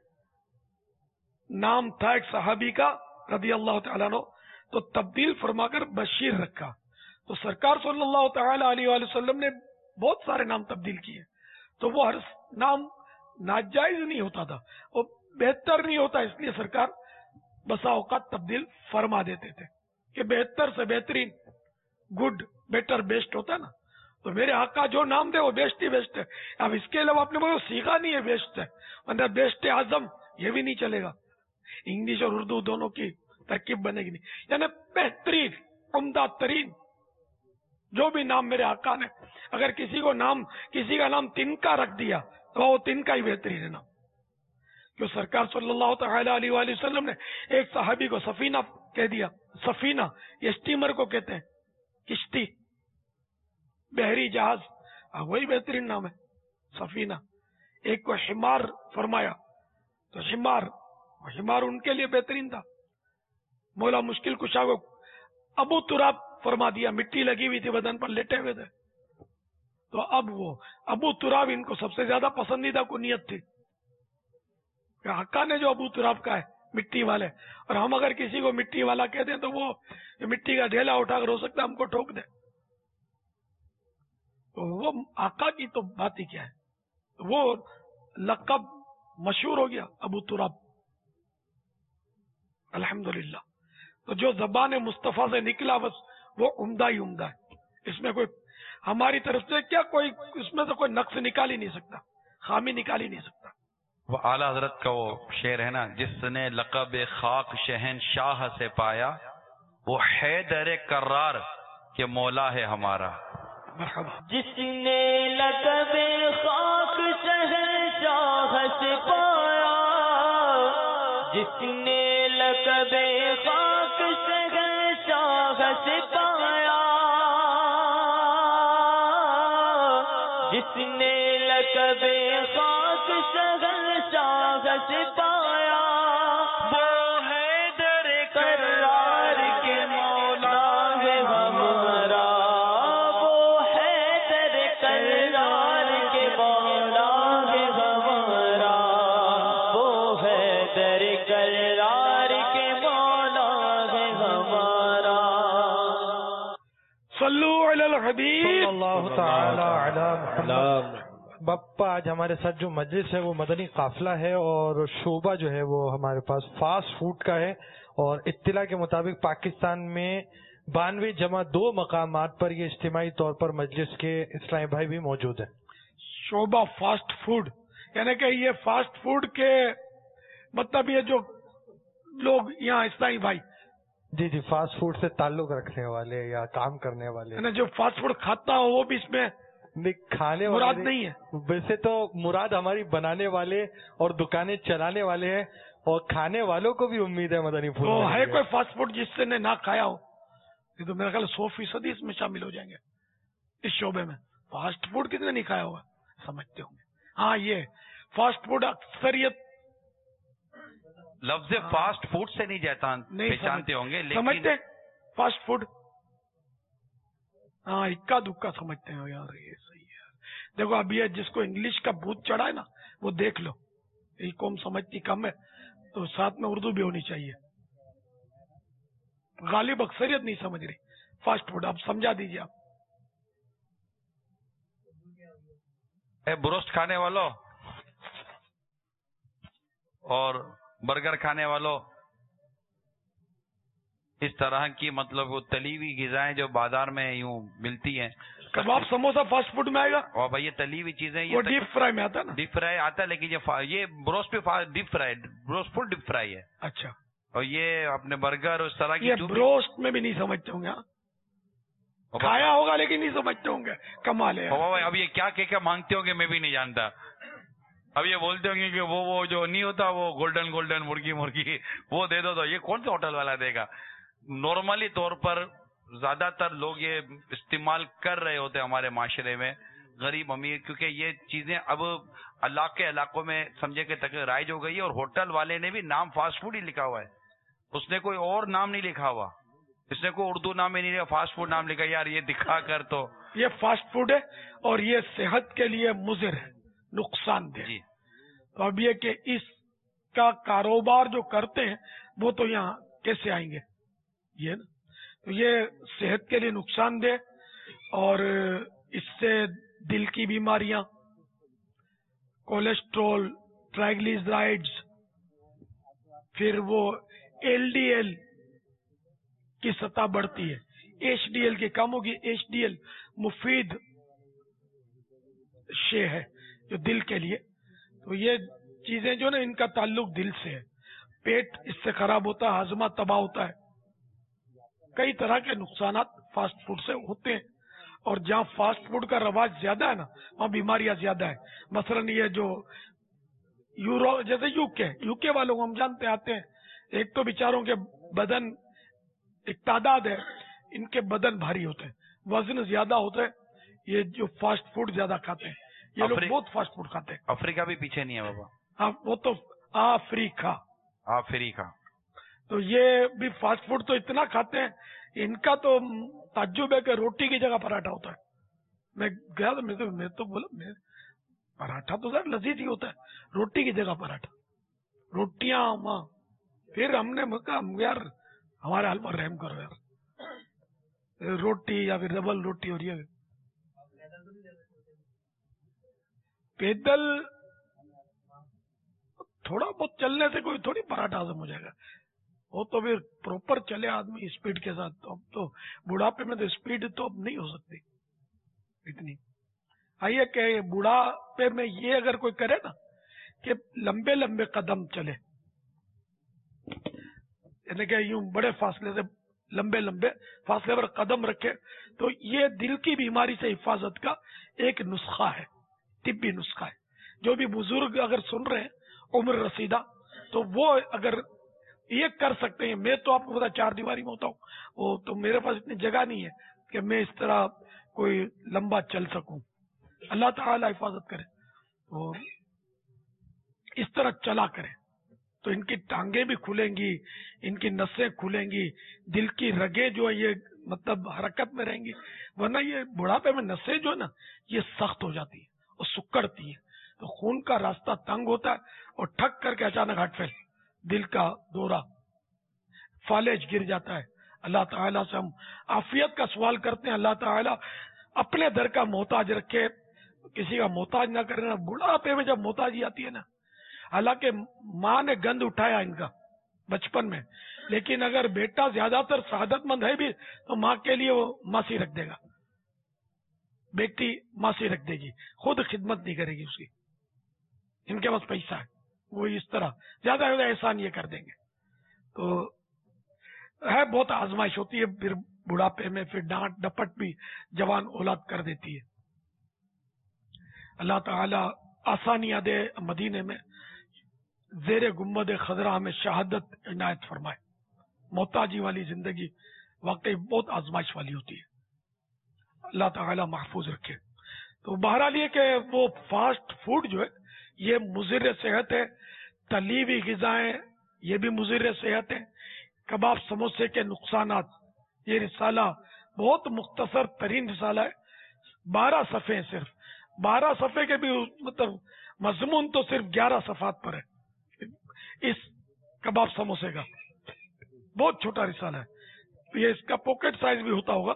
نام تھا ایک صحابی کا رضی اللہ تعالیٰ عنہ، تو تبدیل فرما کر بشیر رکھا. تو سرکار صلی اللہ تعالی علیہ وآلہ وسلم نے بہت سارے نام تبدیل کیے، تو وہ ہر نام ناجائز نہیں ہوتا تھا، وہ بہتر نہیں ہوتا، اس لیے سرکار بسا اوقات تبدیل فرما دیتے تھے کہ بہتر سے بہترین، گڈ بیٹر بیسٹ ہوتا ہے نا. تو میرے آقا جو نام دے وہ بیسٹ ہی بیسٹ ہے. اب اس کے علاوہ آپ نے بولو سیکھا نہیں ہے بیسٹ ہے، ورنہ بیسٹ اعظم یہ بھی نہیں چلے گا، انگلش اور اردو دونوں کی ترکیب بنے گی نہیں. یعنی بہترین، عمدہ ترین جو بھی نام میرے آقا نے، اگر کسی کو نام کسی کا نام تنکا رکھ دیا تو وہ تنکا ہی بہترین ہے نام. جو سرکار صلی اللہ تعالی علیہ وآلہ وسلم نے ایک صحابی کو سفینہ کہہ دیا. سفینہ یہ اسٹیمر کو کہتے ہیں، کشتی، بحری جہاز، وہی بہترین نام ہے سفینہ. ایک کو حمار فرمایا تو حمار حمار ان کے لیے بہترین تھا. مولا مشکل کشا کو ابو تراب فرما دیا، مٹی لگی ہوئی تھی بدن پر، لیٹے ہوئے تھے. تو اب وہ ابو تراب ان کو سب سے زیادہ پسندیدہ کنیت تھی. آقا نے جو ابو تراب کا ہے مٹی والے، اور ہم اگر کسی کو مٹی والا کہتے ہیں تو وہ مٹی کا ڈھیلا اٹھا کر ہو سکتا ہے ہم کو ٹھوک دے. تو وہ آقا کی تو بات ہی کیا ہے، وہ لقب مشہور ہو گیا ابو تراب. الحمدللہ. تو جو زبان مصطفیٰ سے نکلا بس وہ عمدہ ہی عمدہ ہے. اس میں کوئی ہماری طرف سے کیا کوئی اس میں سے کوئی نقص نکال ہی نہیں سکتا، خامی نکال ہی نہیں سکتا. وہ اعلیٰ حضرت کا وہ شعر ہے نا، جس نے لقب خاک شہنشاہ سے پایا وہ حیدر کرار کے مولا ہے ہمارا. جس نے لقب خاک شہنشاہ سے پایا، جس نے لقب خاک شہنشاہ سے پایا، جس نے لقب خاک شہنشاہ سے پایا، وہ حیدر کرار کے مولا ہے ہمارا، وہ حیدر کرار کے مولا ہے ہمارا، وہ حیدر کرار کے مولا ہے ہمارا. صلو علی الحبیب صلی اللہ تعالی علی محمد. باپا آج ہمارے ساتھ جو مجلس ہے وہ مدنی قافلہ ہے، اور شعبہ جو ہے وہ ہمارے پاس فاسٹ فوڈ کا ہے، اور اطلاع کے مطابق پاکستان میں بانوے جمع دو مقامات پر یہ اجتماعی طور پر مجلس کے اسلامی بھائی بھی موجود ہیں. شعبہ فاسٹ فوڈ یعنی کہ یہ فاسٹ فوڈ کے مطلب یہ جو لوگ یہاں اسلامی بھائی جی جی فاسٹ فوڈ سے تعلق رکھنے والے یا کام کرنے والے، یعنی جو فاسٹ فوڈ کھاتا ہو وہ بھی اس میں کھانے مراد والے نہیں ہے. ویسے تو مراد ہماری بنانے والے اور دکانیں چلانے والے ہیں، اور کھانے والوں کو بھی امید ہے مدنی پھول تو میں ہے کوئی فاسٹ فوڈ جس سے نے نہ کھایا ہو؟ یہ تو میرا خیال سو فیصد اس میں شامل ہو جائیں گے. اس شعبے میں فاسٹ فوڈ کتنے نہیں کھایا ہوگا سمجھتے ہوں گے. ہاں یہ فاسٹ فوڈ اکثریت لفظ فاسٹ فوڈ سے نہیں جاتا پہچانتے ہوں گے، لیکن سمجھتے فاسٹ فوڈ ہاں اکا دکا سمجھتے ہیں یار. یہ صحیح ہے. دیکھو اب یہ جس کو انگلش کا بھوت چڑھا ہے نا وہ دیکھ لو، یہ قوم سمجھتی کم ہے تو ساتھ میں اردو بھی ہونی چاہیے. غالب اکثریت نہیں سمجھ رہی فاسٹ فوڈ. آپ سمجھا دیجیے. آپ اے بروسٹ کھانے والوں اور برگر کھانے والوں، اس طرح کی مطلب وہ تلی ہوئی غذائیں جو بازار میں یوں ملتی ہیں. کباب سموسا فاسٹ فوڈ میں آئے گا. اور بھائی یہ تلی ہوئی چیزیں وہ ڈیپ فرائی میں آتا ہے نا. ڈیپ فرائی آتا ہے لیکن یہ بروسٹ پہ deep fry broast full deep fry ہے. اچھا. اور یہ اپنے برگر اس طرح کی یہ بروسٹ میں بھی نہیں سمجھتے ہوں گے. کھایا ہوگا لیکن نہیں سمجھتے ہوں گے. کمال ہے. اب یہ کیا کیا مانگتے ہوں گے میں بھی نہیں جانتا. اب یہ بولتے ہوں گے کہ وہ وہ جو نہیں ہوتا وہ گولڈن گولڈن مرغی مرغی وہ دے دو. تو یہ کون سا ہوٹل والا دے گا؟ نارملی طور پر زیادہ تر لوگ یہ استعمال کر رہے ہوتے ہیں ہمارے معاشرے میں، غریب امیر، کیونکہ یہ چیزیں اب علاقے علاقوں میں سمجھے کہ تک رائج ہو گئی ہے. اور ہوٹل والے نے بھی نام فاسٹ فوڈ ہی لکھا ہوا ہے، اس نے کوئی اور نام نہیں لکھا ہوا. اس نے کوئی اردو نام ہی نہیں لکھا، فاسٹ فوڈ نام لکھا. یار یہ دکھا کر تو یہ فاسٹ فوڈ ہے اور یہ صحت کے لیے مضر ہے، نقصان دہ. جی. تو اب یہ کہ اس کا کاروبار جو کرتے ہیں وہ تو یہاں کیسے آئیں گے؟ یہ نا، تو یہ صحت کے لیے نقصان دہ، اور اس سے دل کی بیماریاں، کولیسٹرول، ٹرائیگلیسرائڈز، پھر وہ ایل ڈی ایل کی سطح بڑھتی ہے. ایچ ڈی ایل کی کم ہوگی. ایچ ڈی ایل مفید شے ہے جو دل کے لیے. تو یہ چیزیں جو نا ان کا تعلق دل سے ہے. پیٹ اس سے خراب ہوتا ہے، ہاضمہ تباہ ہوتا ہے. کئی طرح کے نقصانات فاسٹ فوڈ سے ہوتے ہیں، اور جہاں فاسٹ فوڈ کا رواج زیادہ ہے نا وہاں بیماریاں زیادہ ہیں. مثلاً یہ جو یورو جیسے یو کے یو کے والوں کو ہم جانتے آتے ہیں، ایک تو بیچاروں کے بدن ایک تعداد ہے، ان کے بدن بھاری ہوتے ہیں، وزن زیادہ ہوتا ہے. یہ جو فاسٹ فوڈ زیادہ کھاتے ہیں، یہ لوگ بہت فاسٹ فوڈ کھاتے ہیں. افریقہ بھی پیچھے نہیں ہے بابا. ہاں وہ تو افریقہ افریقہ تو یہ بھی فاسٹ فوڈ تو اتنا کھاتے ہیں. ان کا تو تعجب ہے کہ روٹی کی جگہ پراٹھا ہوتا ہے. میں گیا تو میں تو میں تو بولا میں پراٹھا تو سر لذیذ ہی ہوتا ہے، روٹی کی جگہ پراٹھا، روٹیاں ماں. پھر ہم نے کہا یار ہمارے حال پر رحم کرو یار، روٹی یا پھر ڈبل روٹی ہو رہی ہے. پیدل تھوڑا بہت چلنے سے کوئی تھوڑی پراٹھا ہضم ہو جائے گا. وہ تو پھر پراپر چلے آدمی اسپیڈ کے ساتھ. تو اب تو بڑھاپے میں تو اسپیڈ تو اب نہیں ہو سکتی اتنی. آئیے کہ بڑھاپے میں یہ اگر کوئی کرے نا کہ لمبے لمبے قدم چلے، یعنی کہ یوں بڑے فاصلے سے لمبے لمبے فاصلے پر قدم رکھے، تو یہ دل کی بیماری سے حفاظت کا ایک نسخہ ہے، طبی نسخہ ہے. جو بھی بزرگ اگر سن رہے ہیں عمر رسیدہ تو وہ اگر یہ کر سکتے ہیں. میں تو آپ کو پتا چار دیواری میں ہوتا ہوں، وہ تو میرے پاس اتنی جگہ نہیں ہے کہ میں اس طرح کوئی لمبا چل سکوں. اللہ تعالی حفاظت کرے. تو اس طرح چلا کرے تو ان کی ٹانگیں بھی کھلیں گی، ان کی نسیں کھلیں گی، دل کی رگیں جو ہے یہ مطلب حرکت میں رہیں گی. ورنہ یہ بڑھاپے میں نسیں جو ہے نا یہ سخت ہو جاتی ہے اور سکڑتی ہے، تو خون کا راستہ تنگ ہوتا ہے اور ٹھک کر کے اچانک ہارٹ فیل، دل کا دورہ، فالج گر جاتا ہے. اللہ تعالیٰ سے ہم عافیت کا سوال کرتے ہیں. اللہ تعالیٰ اپنے در کا محتاج رکھے، کسی کا محتاج نہ کرنا. بڑھاپے میں جب محتاجی آتی ہے نا، حالانکہ ماں نے گند اٹھایا ان کا بچپن میں، لیکن اگر بیٹا زیادہ تر سعادت مند ہے بھی تو ماں کے لیے وہ ماسی رکھ دے گا، بیٹی ماسی رکھ دے گی، خود خدمت نہیں کرے گی اس کی. ان کے پاس پیسہ ہے وہ اس طرح زیادہ زیادہ احسان یہ کر دیں گے. تو ہے بہت آزمائش ہوتی ہے پھر بڑھاپے میں. پھر ڈانٹ ڈپٹ بھی جوان اولاد کر دیتی ہے. اللہ تعالی آسانیاں دے. مدینے میں زیر گنبد خضرا میں شہادت عنایت فرمائے. محتاجی والی زندگی واقعی بہت آزمائش والی ہوتی ہے. اللہ تعالی محفوظ رکھے. تو بہرحال یہ کہ وہ فاسٹ فوڈ جو ہے یہ مضر صحت ہے. تلی ہوئی غذائیں یہ بھی مضر صحت ہے. کباب سموسے کے نقصانات، یہ رسالہ بہت مختصر ترین رسالہ ہے، بارہ صفحے ہیں صرف. بارہ صفحے کے بھی مطلب مضمون تو صرف گیارہ صفحات پر ہے اس کباب سموسے کا. بہت چھوٹا رسالہ ہے یہ. اس کا پاکٹ سائز بھی ہوتا ہوگا،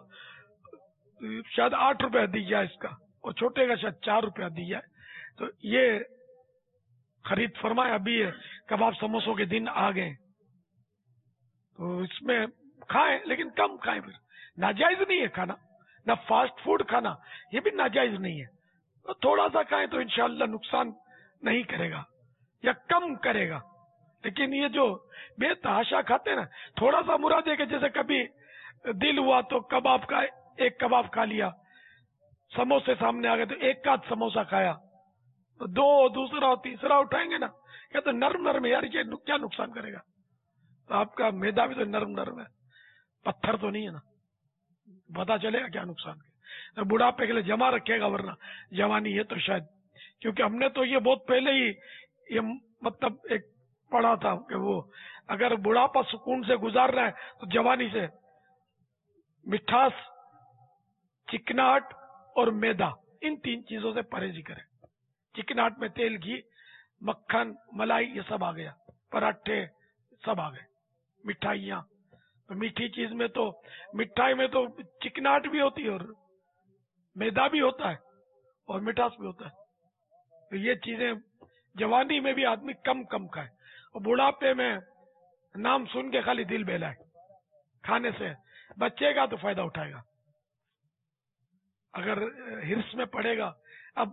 شاید آٹھ روپیہ دی جائے اس کا، اور چھوٹے کا شاید چار روپیہ دی جائے. تو یہ خرید فرمائے. ابھی کباب سموسوں کے دن آ گئے تو اس میں کھائیں لیکن کم کھائیں. پھر ناجائز نہیں ہے کھانا, نہ فاسٹ فوڈ کھانا یہ بھی ناجائز نہیں ہے. تو تھوڑا سا کھائیں تو انشاءاللہ نقصان نہیں کرے گا یا کم کرے گا. لیکن یہ جو بے تحاشا کھاتے ہیں نا, تھوڑا سا مراد ہے کہ جیسے کبھی دل ہوا تو کباب کا ایک کباب کھا لیا, سموسے سامنے آ گئے تو ایک آدھ سموسا کھایا, تو دو دوسرا تیسرا اٹھائیں گے نا, یا تو نرم نرم ہے یار, یہ کیا نقصان کرے گا. تو آپ کا میدا بھی تو نرم نرم ہے, پتھر تو نہیں ہے نا, پتا چلے گا کیا نقصان کرے. بڑھاپے کے لیے جمع رکھے گا, ورنہ جوانی ہے تو شاید, کیونکہ ہم نے تو یہ بہت پہلے ہی یہ مطلب ایک پڑھا تھا کہ وہ اگر بڑھاپا سکون سے گزار رہا ہے تو جوانی سے مٹھاس, چکناہٹ اور میدا, ان تین چیزوں سے پرہیزی کرے. چکناہٹ میں تیل, گھی, مکھن, ملائی یہ سب آ گیا, پراٹھے سب آ گئے, مٹھائیاں. تو میٹھی چیز میں تو مٹھائی میں تو چکناہٹ بھی ہوتی ہے اور میدا بھی ہوتا ہے اور مٹھاس بھی ہوتا ہے. تو یہ چیزیں جوانی میں بھی آدمی کم کم کھائے, اور بڑھاپے میں نام سن کے خالی دل بہلائے, کھانے سے بچے گا تو فائدہ اٹھائے گا. اگر ہرس میں پڑے گا, اب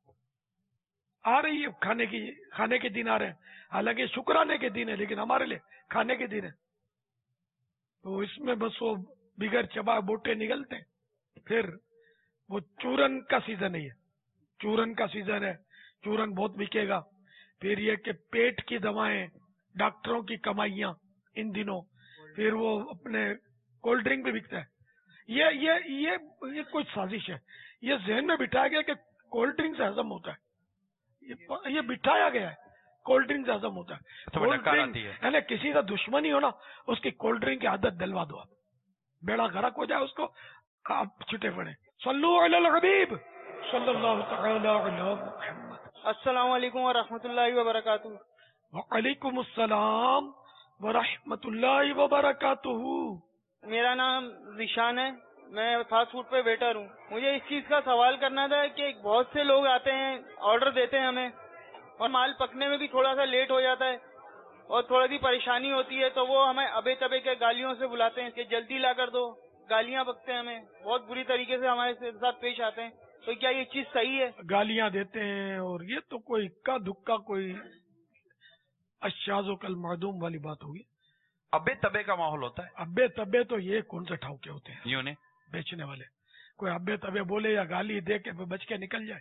آ رہی ہے کھانے کی, کھانے کے دن آ رہے ہیں, حالانکہ شکرانے کے دن ہے لیکن ہمارے لیے کھانے کے دن ہے. تو اس میں بس وہ بغیر چبا بوٹے نکلتے ہیں. پھر وہ چورن کا سیزن ہے, یہ چورن کا سیزن ہے, چورن بہت بکے گا. پھر یہ کہ پیٹ کی دوائیں, ڈاکٹروں کی کمائیاں ان دنوں. پھر وہ اپنے کولڈ ڈرنک بھی بکتا ہے. یہ یہ یہ یہ کوئی سازش ہے, یہ ذہن میں بٹھایا گیا کہ کولڈ ڈرنک سے ہضم ہوتا ہے, یہ بٹھایا گیا ہے کولڈ ڈرنک سے ہضم ہوتا ہے. کولڈ ڈرنک یعنی کسی کا دشمنی ہونا, اس کی کولڈ ڈرنک کی عادت دلوا دو, آپ بیڑا غرق ہو جائے اس کو, آپ چھٹے پڑے. صلو علی الحبیب صلی اللہ تعالی علی محمد. السلام علیکم ورحمۃ اللہ وبرکاتہ. وعلیکم السلام ورحمۃ اللہ وبرکاتہ. میرا نام ذیشان ہے, میں فاسٹ فوڈ پہ ویٹر ہوں. مجھے اس چیز کا سوال کرنا تھا کہ بہت سے لوگ آتے ہیں, آرڈر دیتے ہیں ہمیں, اور مال پکنے میں بھی تھوڑا سا لیٹ ہو جاتا ہے اور تھوڑی سی پریشانی ہوتی ہے, تو وہ ہمیں ابے تبے کے گالیوں سے بلاتے ہیں کہ جلدی لا کر دو, گالیاں بکتے ہیں ہمیں, بہت بری طریقے سے ہمارے ساتھ پیش آتے ہیں. تو کیا یہ چیز صحیح ہے؟ گالیاں دیتے ہیں, اور یہ تو کوئی اکا دکا کوئی اشاز و کل معدوم والی بات ہوگی. ابے تبے کا ماحول ہوتا ہے. ابے تبے تو یہ کون سے ٹھاؤکے ہوتے ہیں یوں نہیں بیچنے والے, کوئی ابے تبے بولے یا گالی دے کے بچ کے نکل جائے,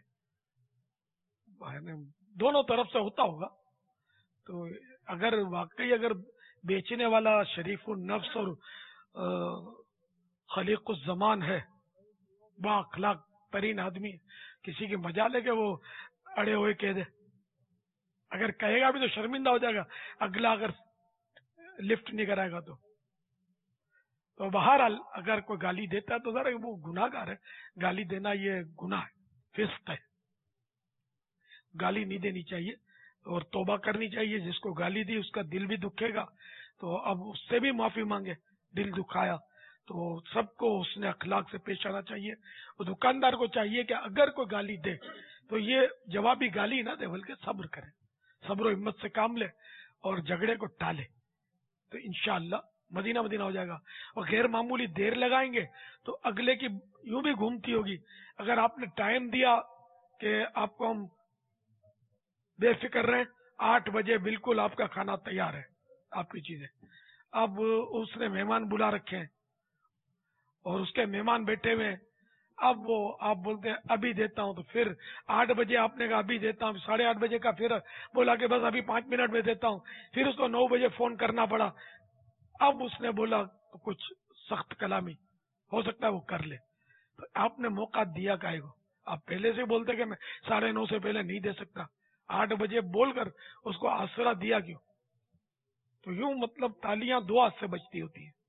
دونوں طرف سے ہوتا ہوگا. تو اگر واقعی اگر بیچنے والا شریف النفس اور خلیق الزمان ہے, با اخلاق ترین آدمی, کسی کی مجال ہے کہ وہ اڑے ہوئے کہہ دے. اگر کہے گا بھی تو شرمندہ ہو جائے گا, اگلا اگر لفٹ نہیں کرائے گا تو. تو بہرحال اگر کوئی گالی دیتا ہے تو ذرا وہ گناہ گار ہے, گالی دینا یہ گناہ ہے, فسق ہے. گالی نہیں دینی چاہیے اور توبہ کرنی چاہیے. جس کو گالی دی اس کا دل بھی دکھے گا, تو اب اس سے بھی معافی مانگے, دل دکھایا تو سب کو اس نے اخلاق سے پیش آنا چاہیے. اور دکاندار کو چاہیے کہ اگر کوئی گالی دے تو یہ جوابی گالی نہ دے, بلکہ صبر کرے, صبر و ہمت سے کام لے اور جھگڑے کو ٹالے, تو انشاءاللہ مدینہ مدینہ ہو جائے گا. اور غیر معمولی دیر لگائیں گے تو اگلے کی یوں بھی گھومتی ہوگی. اگر آپ نے ٹائم دیا کہ آپ کو ہم بے فکر رہیں, آٹھ بجے بالکل آپ کا کھانا تیار ہے, آپ کی چیزیں, اب اس نے مہمان بلا رکھے ہیں اور اس کے مہمان بیٹھے ہوئے, اب وہ آپ بولتے ہیں ابھی دیتا ہوں, تو پھر آٹھ بجے آپ نے کہا ابھی دیتا ہوں, ساڑھے آٹھ بجے کا پھر بولا کہ بس ابھی پانچ منٹ میں دیتا ہوں, پھر اس کو نو بجے فون کرنا پڑا. اب اس نے بولا تو کچھ سخت کلامی ہو سکتا ہے وہ کر لے, تو آپ نے موقع دیا کائے کو. آپ پہلے سے بولتے کہ میں ساڑھے نو سے پہلے نہیں دے سکتا, آٹھ بجے بول کر اس کو آسرا دیا کیوں؟ تو یوں مطلب تالیاں دو ہاتھ سے بجتی ہوتی ہیں.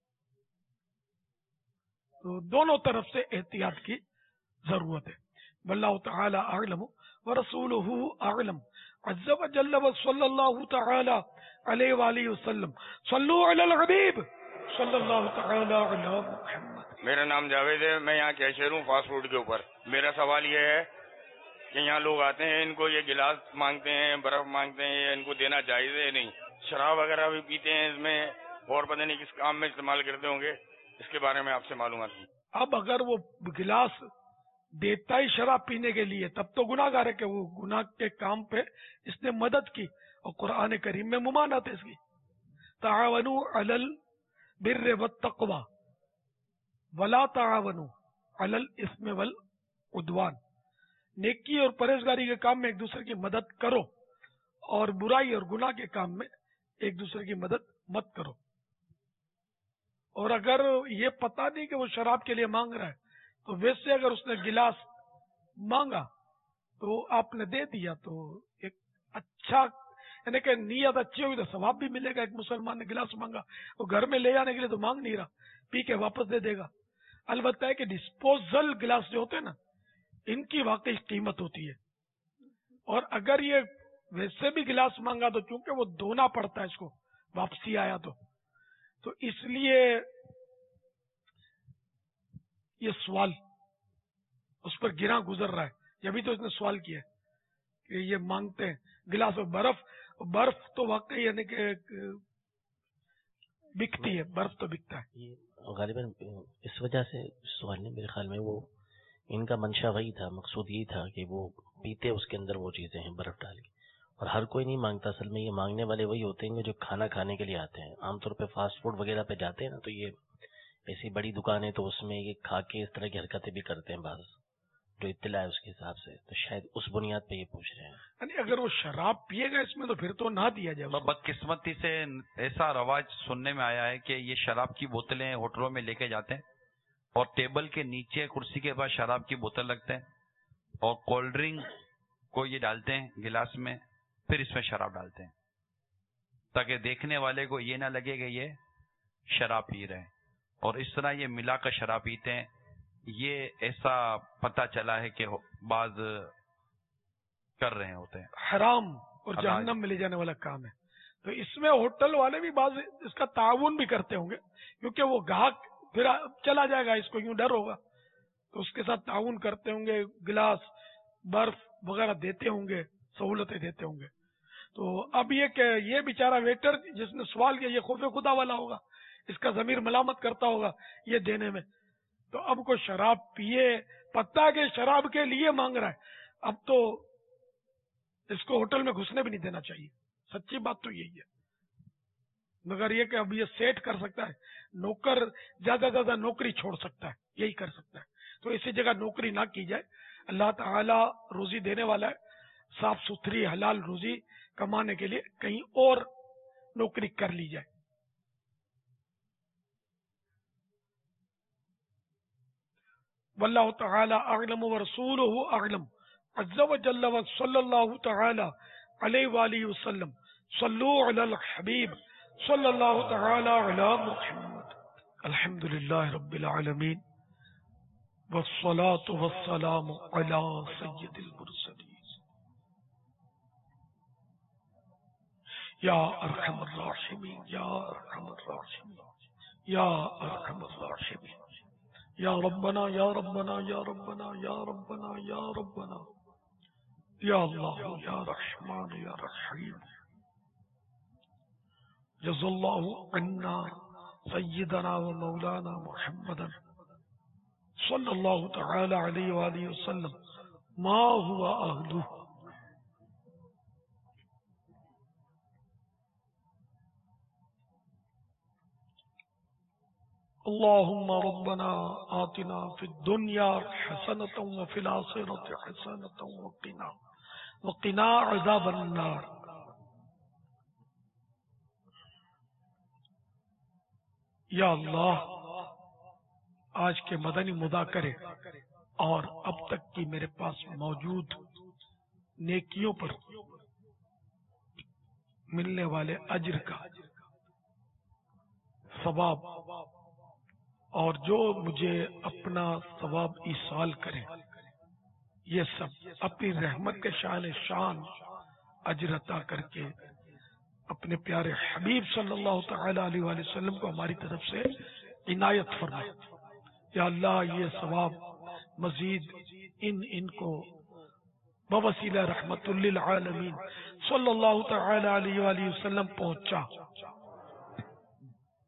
تو دونوں طرف سے احتیاط کی ضرورت ہے. واللہ تعالی اعلم ورسولہ اعلم عز وجل وصلی اللہ تعالی علیہ وآلہ وسلم. صلو علی الحبیب صلی اللہ تعالی علی محمد. میرا نام جاوید ہے, میں یہاں کیشیئر ہوں فاسٹ فوڈ کے اوپر. میرا سوال یہ ہے کہ یہاں لوگ آتے ہیں, ان کو یہ گلاس مانگتے ہیں, برف مانگتے ہیں, ان کو دینا جائز ہے نہیں؟ شراب وغیرہ بھی پیتے ہیں, اس میں اور پتہ نہیں کس کام میں استعمال کرتے ہوں گے، اس کے بارے میں آپ سے معلومات کی۔ اب اگر وہ گلاس دیتا ہی شراب پینے کے لیے تب تو گناہ گار ہے کہ وہ گناہ کے کام پہ اس نے مدد کی، اور قرآن کریم میں ممانعت ہے اس کی، تعاونوا علی البر والتقوی ولا تعاونوا علی الاثم والعدوان، نیکی اور پرہیزگاری کے کام میں ایک دوسرے کی مدد کرو اور برائی اور گناہ کے کام میں ایک دوسرے کی مدد مت کرو۔ اور اگر یہ پتہ نہیں کہ وہ شراب کے لیے مانگ رہا ہے تو ویسے اگر اس نے گلاس مانگا تو آپ نے دے دیا تو ایک اچھا، یعنی کہ نیت اچھی ہوگی تو ثواب بھی ملے گا۔ ایک مسلمان نے گلاس مانگا، وہ گھر میں لے جانے کے لیے تو مانگ نہیں رہا، پی کے واپس دے دے گا۔ البتہ ہے کہ ڈسپوزل گلاس جو ہوتے ہیں نا، ان کی واقعی قیمت ہوتی ہے، اور اگر یہ ویسے بھی گلاس مانگا تو چونکہ وہ دھونا پڑتا ہے اس کو واپسی آیا تو تو اس لیے یہ سوال اس پر گراں گزر رہا ہے، جبھی تو اس نے سوال کیا ہے کہ یہ مانگتے ہیں گلاس اور برف برف تو واقعی یعنی کہ بکتی ہے، برف تو بکتا ہے۔ غالباً اس وجہ سے سوال نہیں، میرے خیال میں وہ ان کا منشا وہی تھا، مقصود یہی تھا کہ وہ پیتے اس کے اندر وہ چیزیں ہیں برف ڈال کے، اور ہر کوئی نہیں مانگتا۔ اصل میں یہ مانگنے والے وہی ہوتے ہیں جو کھانا کھانے کے لیے آتے ہیں، عام طور پہ فاسٹ فوڈ وغیرہ پہ جاتے ہیں نا، تو یہ ایسی بڑی دکانیں تو اس میں یہ کھا کے اس طرح کی حرکتیں بھی کرتے ہیں بعض، جو اطلاع ہے اس کے حساب سے، تو شاید اس بنیاد پہ یہ پوچھ رہے ہیں۔ یعنی اگر وہ شراب پیے گا اس میں تو پھر تو نہ دیا جائے۔ بدقسمتی سے ایسا رواج سننے میں آیا ہے کہ یہ شراب کی بوتلیں ہوٹلوں میں لے کے جاتے ہیں اور ٹیبل کے نیچے کرسی کے پاس شراب کی بوتل رکھتے ہیں اور کولڈ ڈرنک کو یہ ڈالتے ہیں گلاس میں، پھر اس میں شراب ڈالتے ہیں تاکہ دیکھنے والے کو یہ نہ لگے کہ یہ شراب پی رہے ہیں، اور اس طرح یہ ملا کر شراب پیتے ہیں۔ یہ ایسا پتہ چلا ہے کہ بعض کر رہے ہوتے ہیں، حرام اور جہنم میں لے جانے والا کام ہے۔ تو اس میں ہوٹل والے بھی بعض اس کا تعاون بھی کرتے ہوں گے، کیونکہ وہ گاہک پھر چلا جائے گا، اس کو یوں ڈر ہوگا تو اس کے ساتھ تعاون کرتے ہوں گے، گلاس برف وغیرہ دیتے ہوں گے، سہولتیں دیتے ہوں گے۔ تو اب یہ کہ یہ بیچارہ ویٹر جس نے سوال کیا یہ خوف خدا والا ہوگا، اس کا ضمیر ملامت کرتا ہوگا یہ دینے میں، تو اب کو شراب پیے، پتہ کہ شراب کے لیے مانگ رہا ہے، اب تو اس کو ہوٹل میں گھسنے بھی نہیں دینا چاہیے۔ سچی بات تو یہی ہے، مگر یہ کہ اب یہ سیٹ کر سکتا ہے، نوکر زیادہ سے زیادہ نوکری چھوڑ سکتا ہے، یہی کر سکتا ہے، تو اسی جگہ نوکری نہ کی جائے۔ اللہ تعالی روزی دینے والا ہے، صاف ستھری حلال روزی کمانے کے لیے کہیں اور نوکری کر لی جائے۔ واللہ تعالی اعلم ورسولہ اعلم عز وجل وصلی اللہ تعالی علیہ وآلہ وسلم صلو علی الحبیب صلی اللہ تعالی علی محمد۔ الحمد للہ رب العالمین والصلاة والسلام علی سید المرسلین یا ارحم الراحمین یا ارحم الراحمین یا ارحم الراحمین یا ربنا یا ربنا یا ربنا یا ربنا یا ربنا یا اللہ یا رحمان یا رحیم۔ جزا اللہ عنا سیدنا و مولانا محمدا صلی اللہ تعالی علیہ وآلہ وسلم ما ہوا اہلہ۔ اللهم ربنا آتنا في الدنيا حسنة وفي الآخرة حسنة وقنا وقنا عذاب النار۔ یا اللہ آج کے مدنی مذاکرے اور اب تک کی میرے پاس موجود نیکیوں پر ملنے والے اجر کا ثواب اور جو مجھے اپنا ثواب ایصال کرے، یہ سب اپنی رحمت کے شان شان اجر عطا کر کے اپنے پیارے حبیب صلی اللہ تعالی علیہ وآلہ وسلم کو ہماری طرف سے عنایت فرما۔ یا اللہ یہ ثواب مزید ان ان کو بوسیلہ رحمت للعالمین صلی اللہ تعالی علیہ وآلہ وسلم پہنچا۔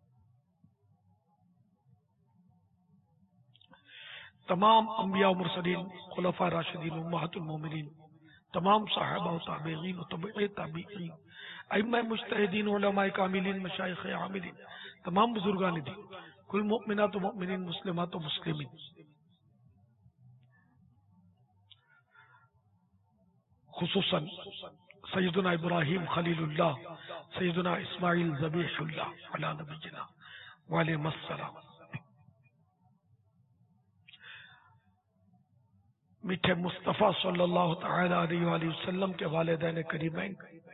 तमाम अंबिया और मुरसलीन, खुलफा राशिदीन, उम्महातुल मोमिनीन, तमाम सहाबा और ताबीईन और तबई ताबीईन, अइम्मा मुज्तहिदीन, उलमाए कामिलीन, मशाइख आमिलीन, तमाम बुजुर्गान दीन, कुल मुमिनात व मुमिनीन, मुस्लिमात व मुस्लिमीन, खुसूसन सैयदना इब्राहिम खलीलुल्लाह, सैयदना इस्माइल ज़बीहुल्लाह अला नबीना व अलैहिस्सलाम। मीठे मुस्तफ़ा सल्लल्लाहु तआला अलैहि वसल्लम के वालिदैन करीमैन,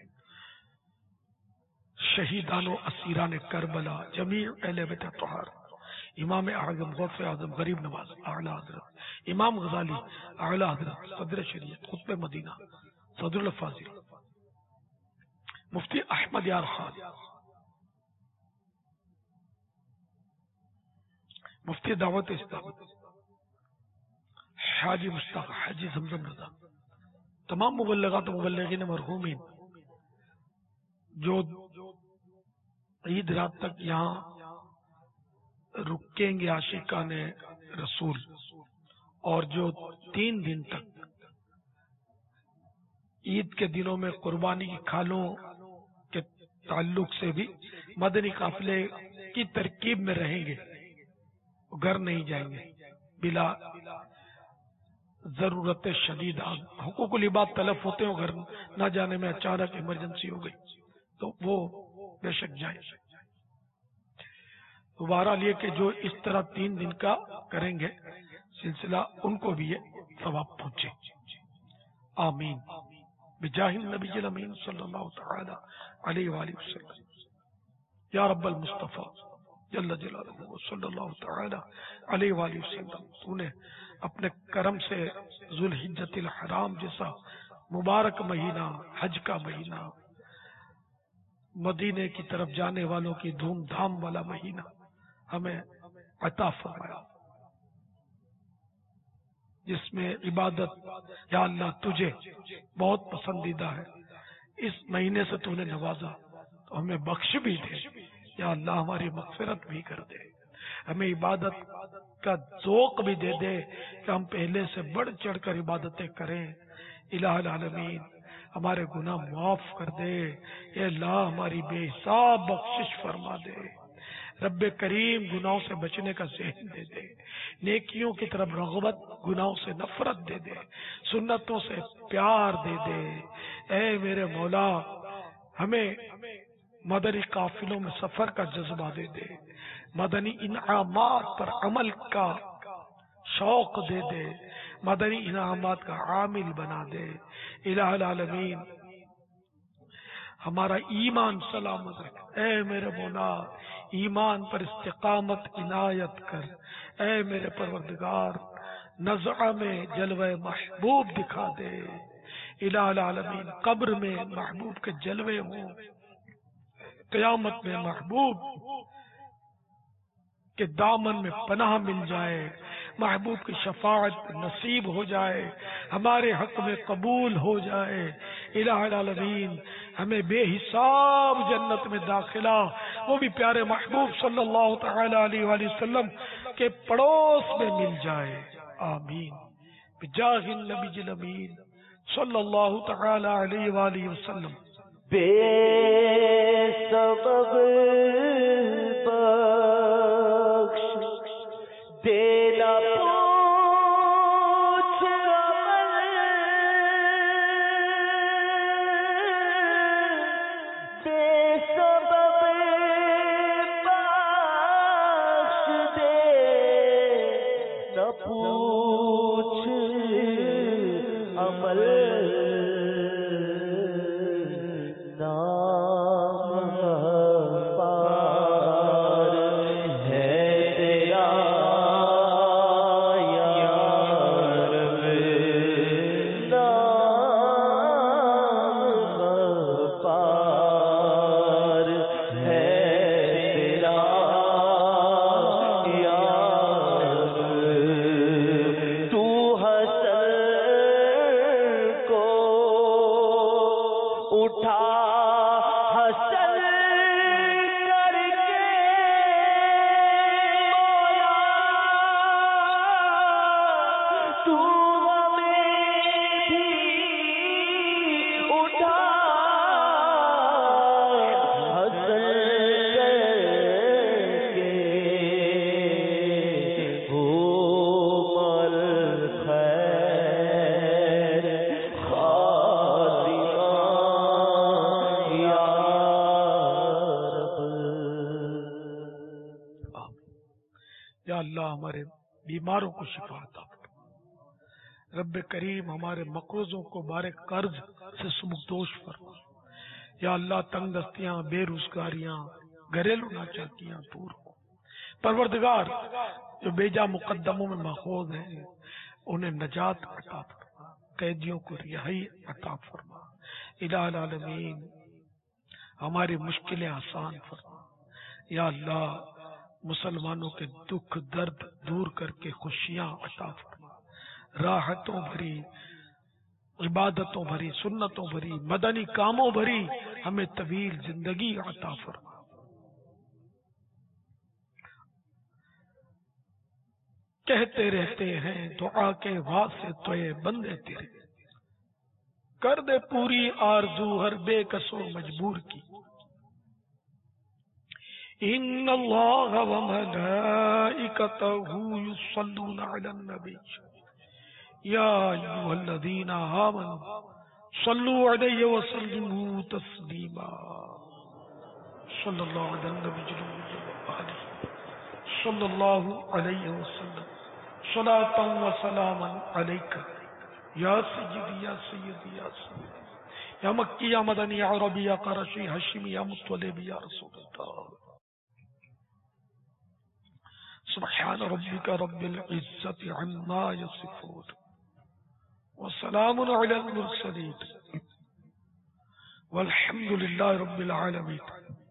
शहीदान व असीरान करबला, जमी अहले बैत तहार, इमाम आज़म गौसे आज़म गरीब नवाज आला हज़रत, इमाम गज़ाली आला हज़रत, सदर शरीयत, खुतबे मदीना, सदरुल फाजिल, मुफ्ती अहमद यार खान, मुफ्ती दावत इस्लाम, हाजी मुश्ताक, हाजी जमजम रजा, तमाम मुबल्लिगात मुबल्लिगीन मरहूमीन जो ईद रात तक यहाँ रुकेंगे आशिकाने रसूल, और जो तीन दिन तक ईद के दिनों में कुर्बानी की खालों के ताल्लुक से भी मदनी काफिले की तरकीब में रहेंगे, घर नहीं जाएंगे बिला जरूरत शदीद। हुकूकुल इबाद तलफ होते हो, घर न जाने में अचानक इमरजेंसी हो गई तो वो बेशक जाए। तो बहरहाल ये कि जो इस तरह तीन दिन का करेंगे सिलसिला, उनको भी ये सवाब पहुंचे। आमीन बिजाहिन नबी अमीन सल्लल्लाहु तआला अलैहि वसल्लम। या रब्बल मुस्तफा जल्ल जलालुहु सल्लल्लाहु तआला अलैहि वसल्लम, तूने अपने करम से जुल्हिज्जतिल हराम जैसा मुबारक महीना, हज का महीना, मदीने की तरफ जाने वालों की धूमधाम वाला महीना हमें अता फरमाया, जिसमें इबादत या अल्लाह तुझे बहुत पसंदीदा है। इस महीने से तूने नवाजा तो हमें बख्श भी दे, या अल्लाह हमारी मगफिरत भी कर दे, हमें इबादत का ज़ौक़ भी दे दे कि हम पहले से बढ़ चढ़ कर इबादतें करें। इलाहुल आलमीन हमारे गुनाह माफ कर दे, ये अल्लाह हमारी बेहिसाब बख्शिश फरमा दे। रब्बे करीम गुनाहों से बचने का ज़हन दे दे, नेकियों की तरफ रग़बत, गुनाहों से नफरत दे दे, सुन्नतों से प्यार दे दे। ऐ मेरे मौला हमें मदनी काफिलों में सफर का जज्बा दे दे, मदनी इनामात पर अमल का शौक दे दे, मदनी इनामात का आमिल बना दे। इलाहुल आलमीन हमारा ईमान सलामत रख। ऐ मेरे मौला ईमान पर इस्तिकामत इनायत कर। ऐ मेरे परवरदिगार नज़अ में जलवे महबूब दिखा दे। इलाहुल आलमीन कब्र में महबूब के जलवे हों, क़यामत में महबूब के दामन में पनाह मिल जाए, महबूब की शफाअत नसीब हो जाए, हमारे हक में कबूल हो जाए। इलाहुल आलमीन हमें बेहिसाब जन्नत में दाखिला वो भी प्यारे महबूब सल्लल्लाहु तआला अलैहि वसल्लम के पड़ोस में मिल जाए। आमीन बिजाहिन नबीजिल अमीन सल्लल्लाहु तआला अलैहि वसल्लम। बेसबब बख्श देना पूछ अमल, बेसबब बख्श देना पूछ अमल, नाम पाक یا اللہ ہمارے بیماروں کو شفا عطا فرما، رب کریم ہمارے مقروضوں کو بارے قرض سے سبکدوش فرما، یا اللہ تنگ دستیاں، بے روزگاریاں، گھریلو ناچاکیاں دور ہو، پروردگار جو بیجا مقدموں میں ماخوذ ہیں انہیں نجات عطا فرما، قیدیوں کو رہائی عطا فرما، الہ العالمین ہماری مشکلیں آسان فرما، یا اللہ مسلمانوں کے دکھ درد دور کر کے خوشیاں عطا فرما، راحتوں بھری، عبادتوں بھری، سنتوں بھری، مدنی کاموں بھری ہمیں طویل زندگی عطا فرما۔ کہتے رہتے ہیں دعا کے واسطے تو یہ بندے تیرے، کر دے پوری آرزو ہر بے کسو مجبور کی۔ ان اللہ و ملائکتہ یصلون علی النبی یا ایھا الذین آمنوا صلوا علیہ وسلموا تسلیما، صلی اللہ علی النبی وآلہ صلی اللہ علیہ وسلم، صلاۃ و سلاما علیک یا سیدی یا سیدی یا سیدی یا مکی یا مدنی یا عربی یا قرشی ہاشمی یا مطلب یا رسول اللہ۔ سبحان ربک رب العزت عما یصفون وسلام علی المرسلین والحمد للہ رب العالمین۔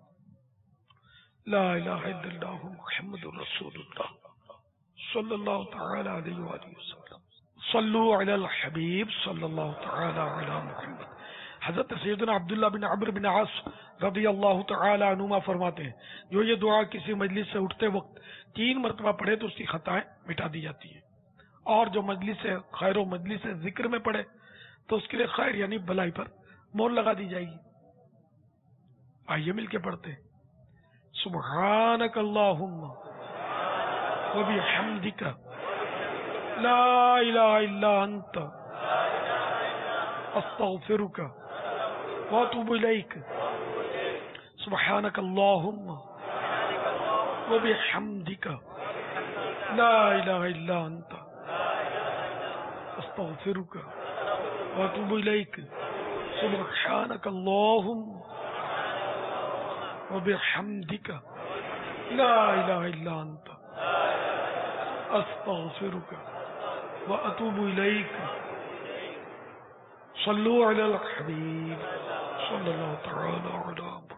لا الہ الا اللہ محمد رسول اللہ صلی اللہ تعالی علیہ وآلہ وسلم۔ صلو علی الحبیب صلی اللہ تعالی علی محمد۔ حضرت سیدنا عبداللہ بن عمرو بن عاص رضی اللہ تعالی عنہما فرماتے ہیں جو یہ دعا کسی مجلس سے اٹھتے وقت تین مرتبہ پڑھے تو اس کی خطائیں مٹا دی جاتی ہیں، اور جو مجلس سے خیر و مجلس سے ذکر میں پڑھے تو اس کے لیے خیر یعنی بھلائی پر مور لگا دی جائے گی۔ آئیے مل کے پڑھتے ہیں۔ سبحانک اللہم وبحمدک لا الہ الا انت استغفرک واتوب الیک۔ سبحانک اللہم وبحمدک لا الہ الا انت استغفرک واتوب الیک۔ سبحانک اللہم وبحمدک لا الہ الا انت استغفرک واتوب الیک۔ صلو علی الحبیب صلی اللہ تعالی علی